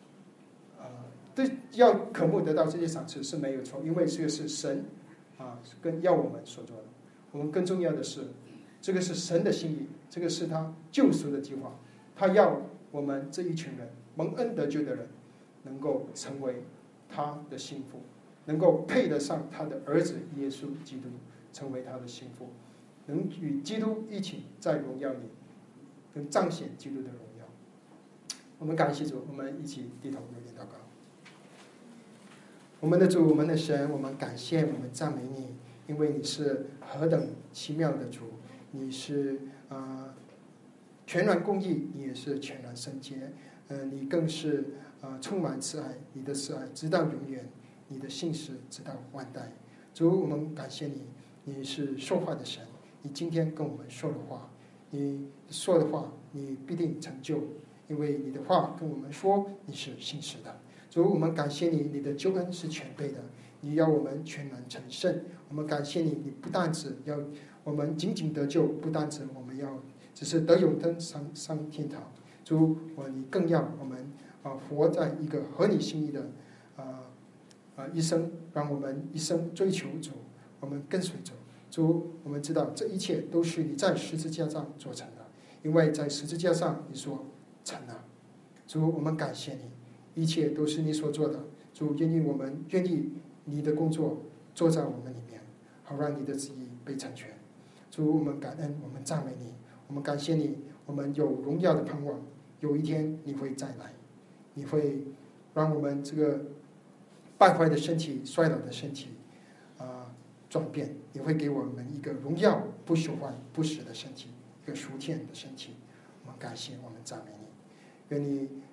Speaker 1: 要渴慕得到这些赏赐是没有错，因为这个是神要我们所做的。我们更重要的是，这个是神的心意，这个是他救赎的计划，他要我们这一群人蒙恩得救的人能够成为他的心腹，能够配得上他的儿子耶稣基督，成为他的心腹，能与基督一起在荣耀里能彰显基督的荣耀。我们感谢主，我们一起低头有点祷告。我们的主，我们的神，我们感谢，我们赞美你，因为你是何等奇妙的主，你是全然公义，你也是全然圣洁，你更是充满慈爱，你的慈爱直到永远，你的信实直到万代。主，我们感谢你，你是说话的神，你今天跟我们说的话，你说的话你必定成就，因为你的话跟我们说你是信实的。主，我们感谢你，你的救恩是全备的，你要我们全然成圣。我们感谢你，你不单止要我们仅仅得救，不单止我们要只是得永生上天堂。主，你更要我们活在一个合你心意的一生，让我们一生追求主，我们跟随主。主，我们知道这一切都是你在十字架上做成的，因为在十字架上你说成了。主，我们感谢你，一切都是你所做的。主，我们愿意你的工作做在我们里面，好让你的旨意被成全。主，我们感恩，我们赞美你，我们感谢你，我们有荣耀的盼望，有一天你会再来，你会让我们这个败坏的身体、衰老的身体转变，你会给我们一个荣耀不朽坏不死的身体，一个属天的身体。我们感谢，我们赞美你，愿你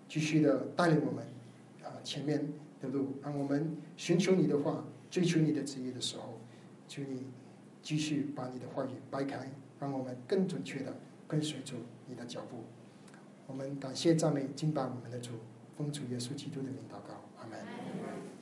Speaker 1: 继续的带领我们前面的路，让我们寻求你的话，追求你的旨意的时候，求你继续把你的话语掰开，让我们更准确的跟随主你的脚步。我们感谢赞美敬拜我们的主，奉主耶稣基督的名祷告，阿门。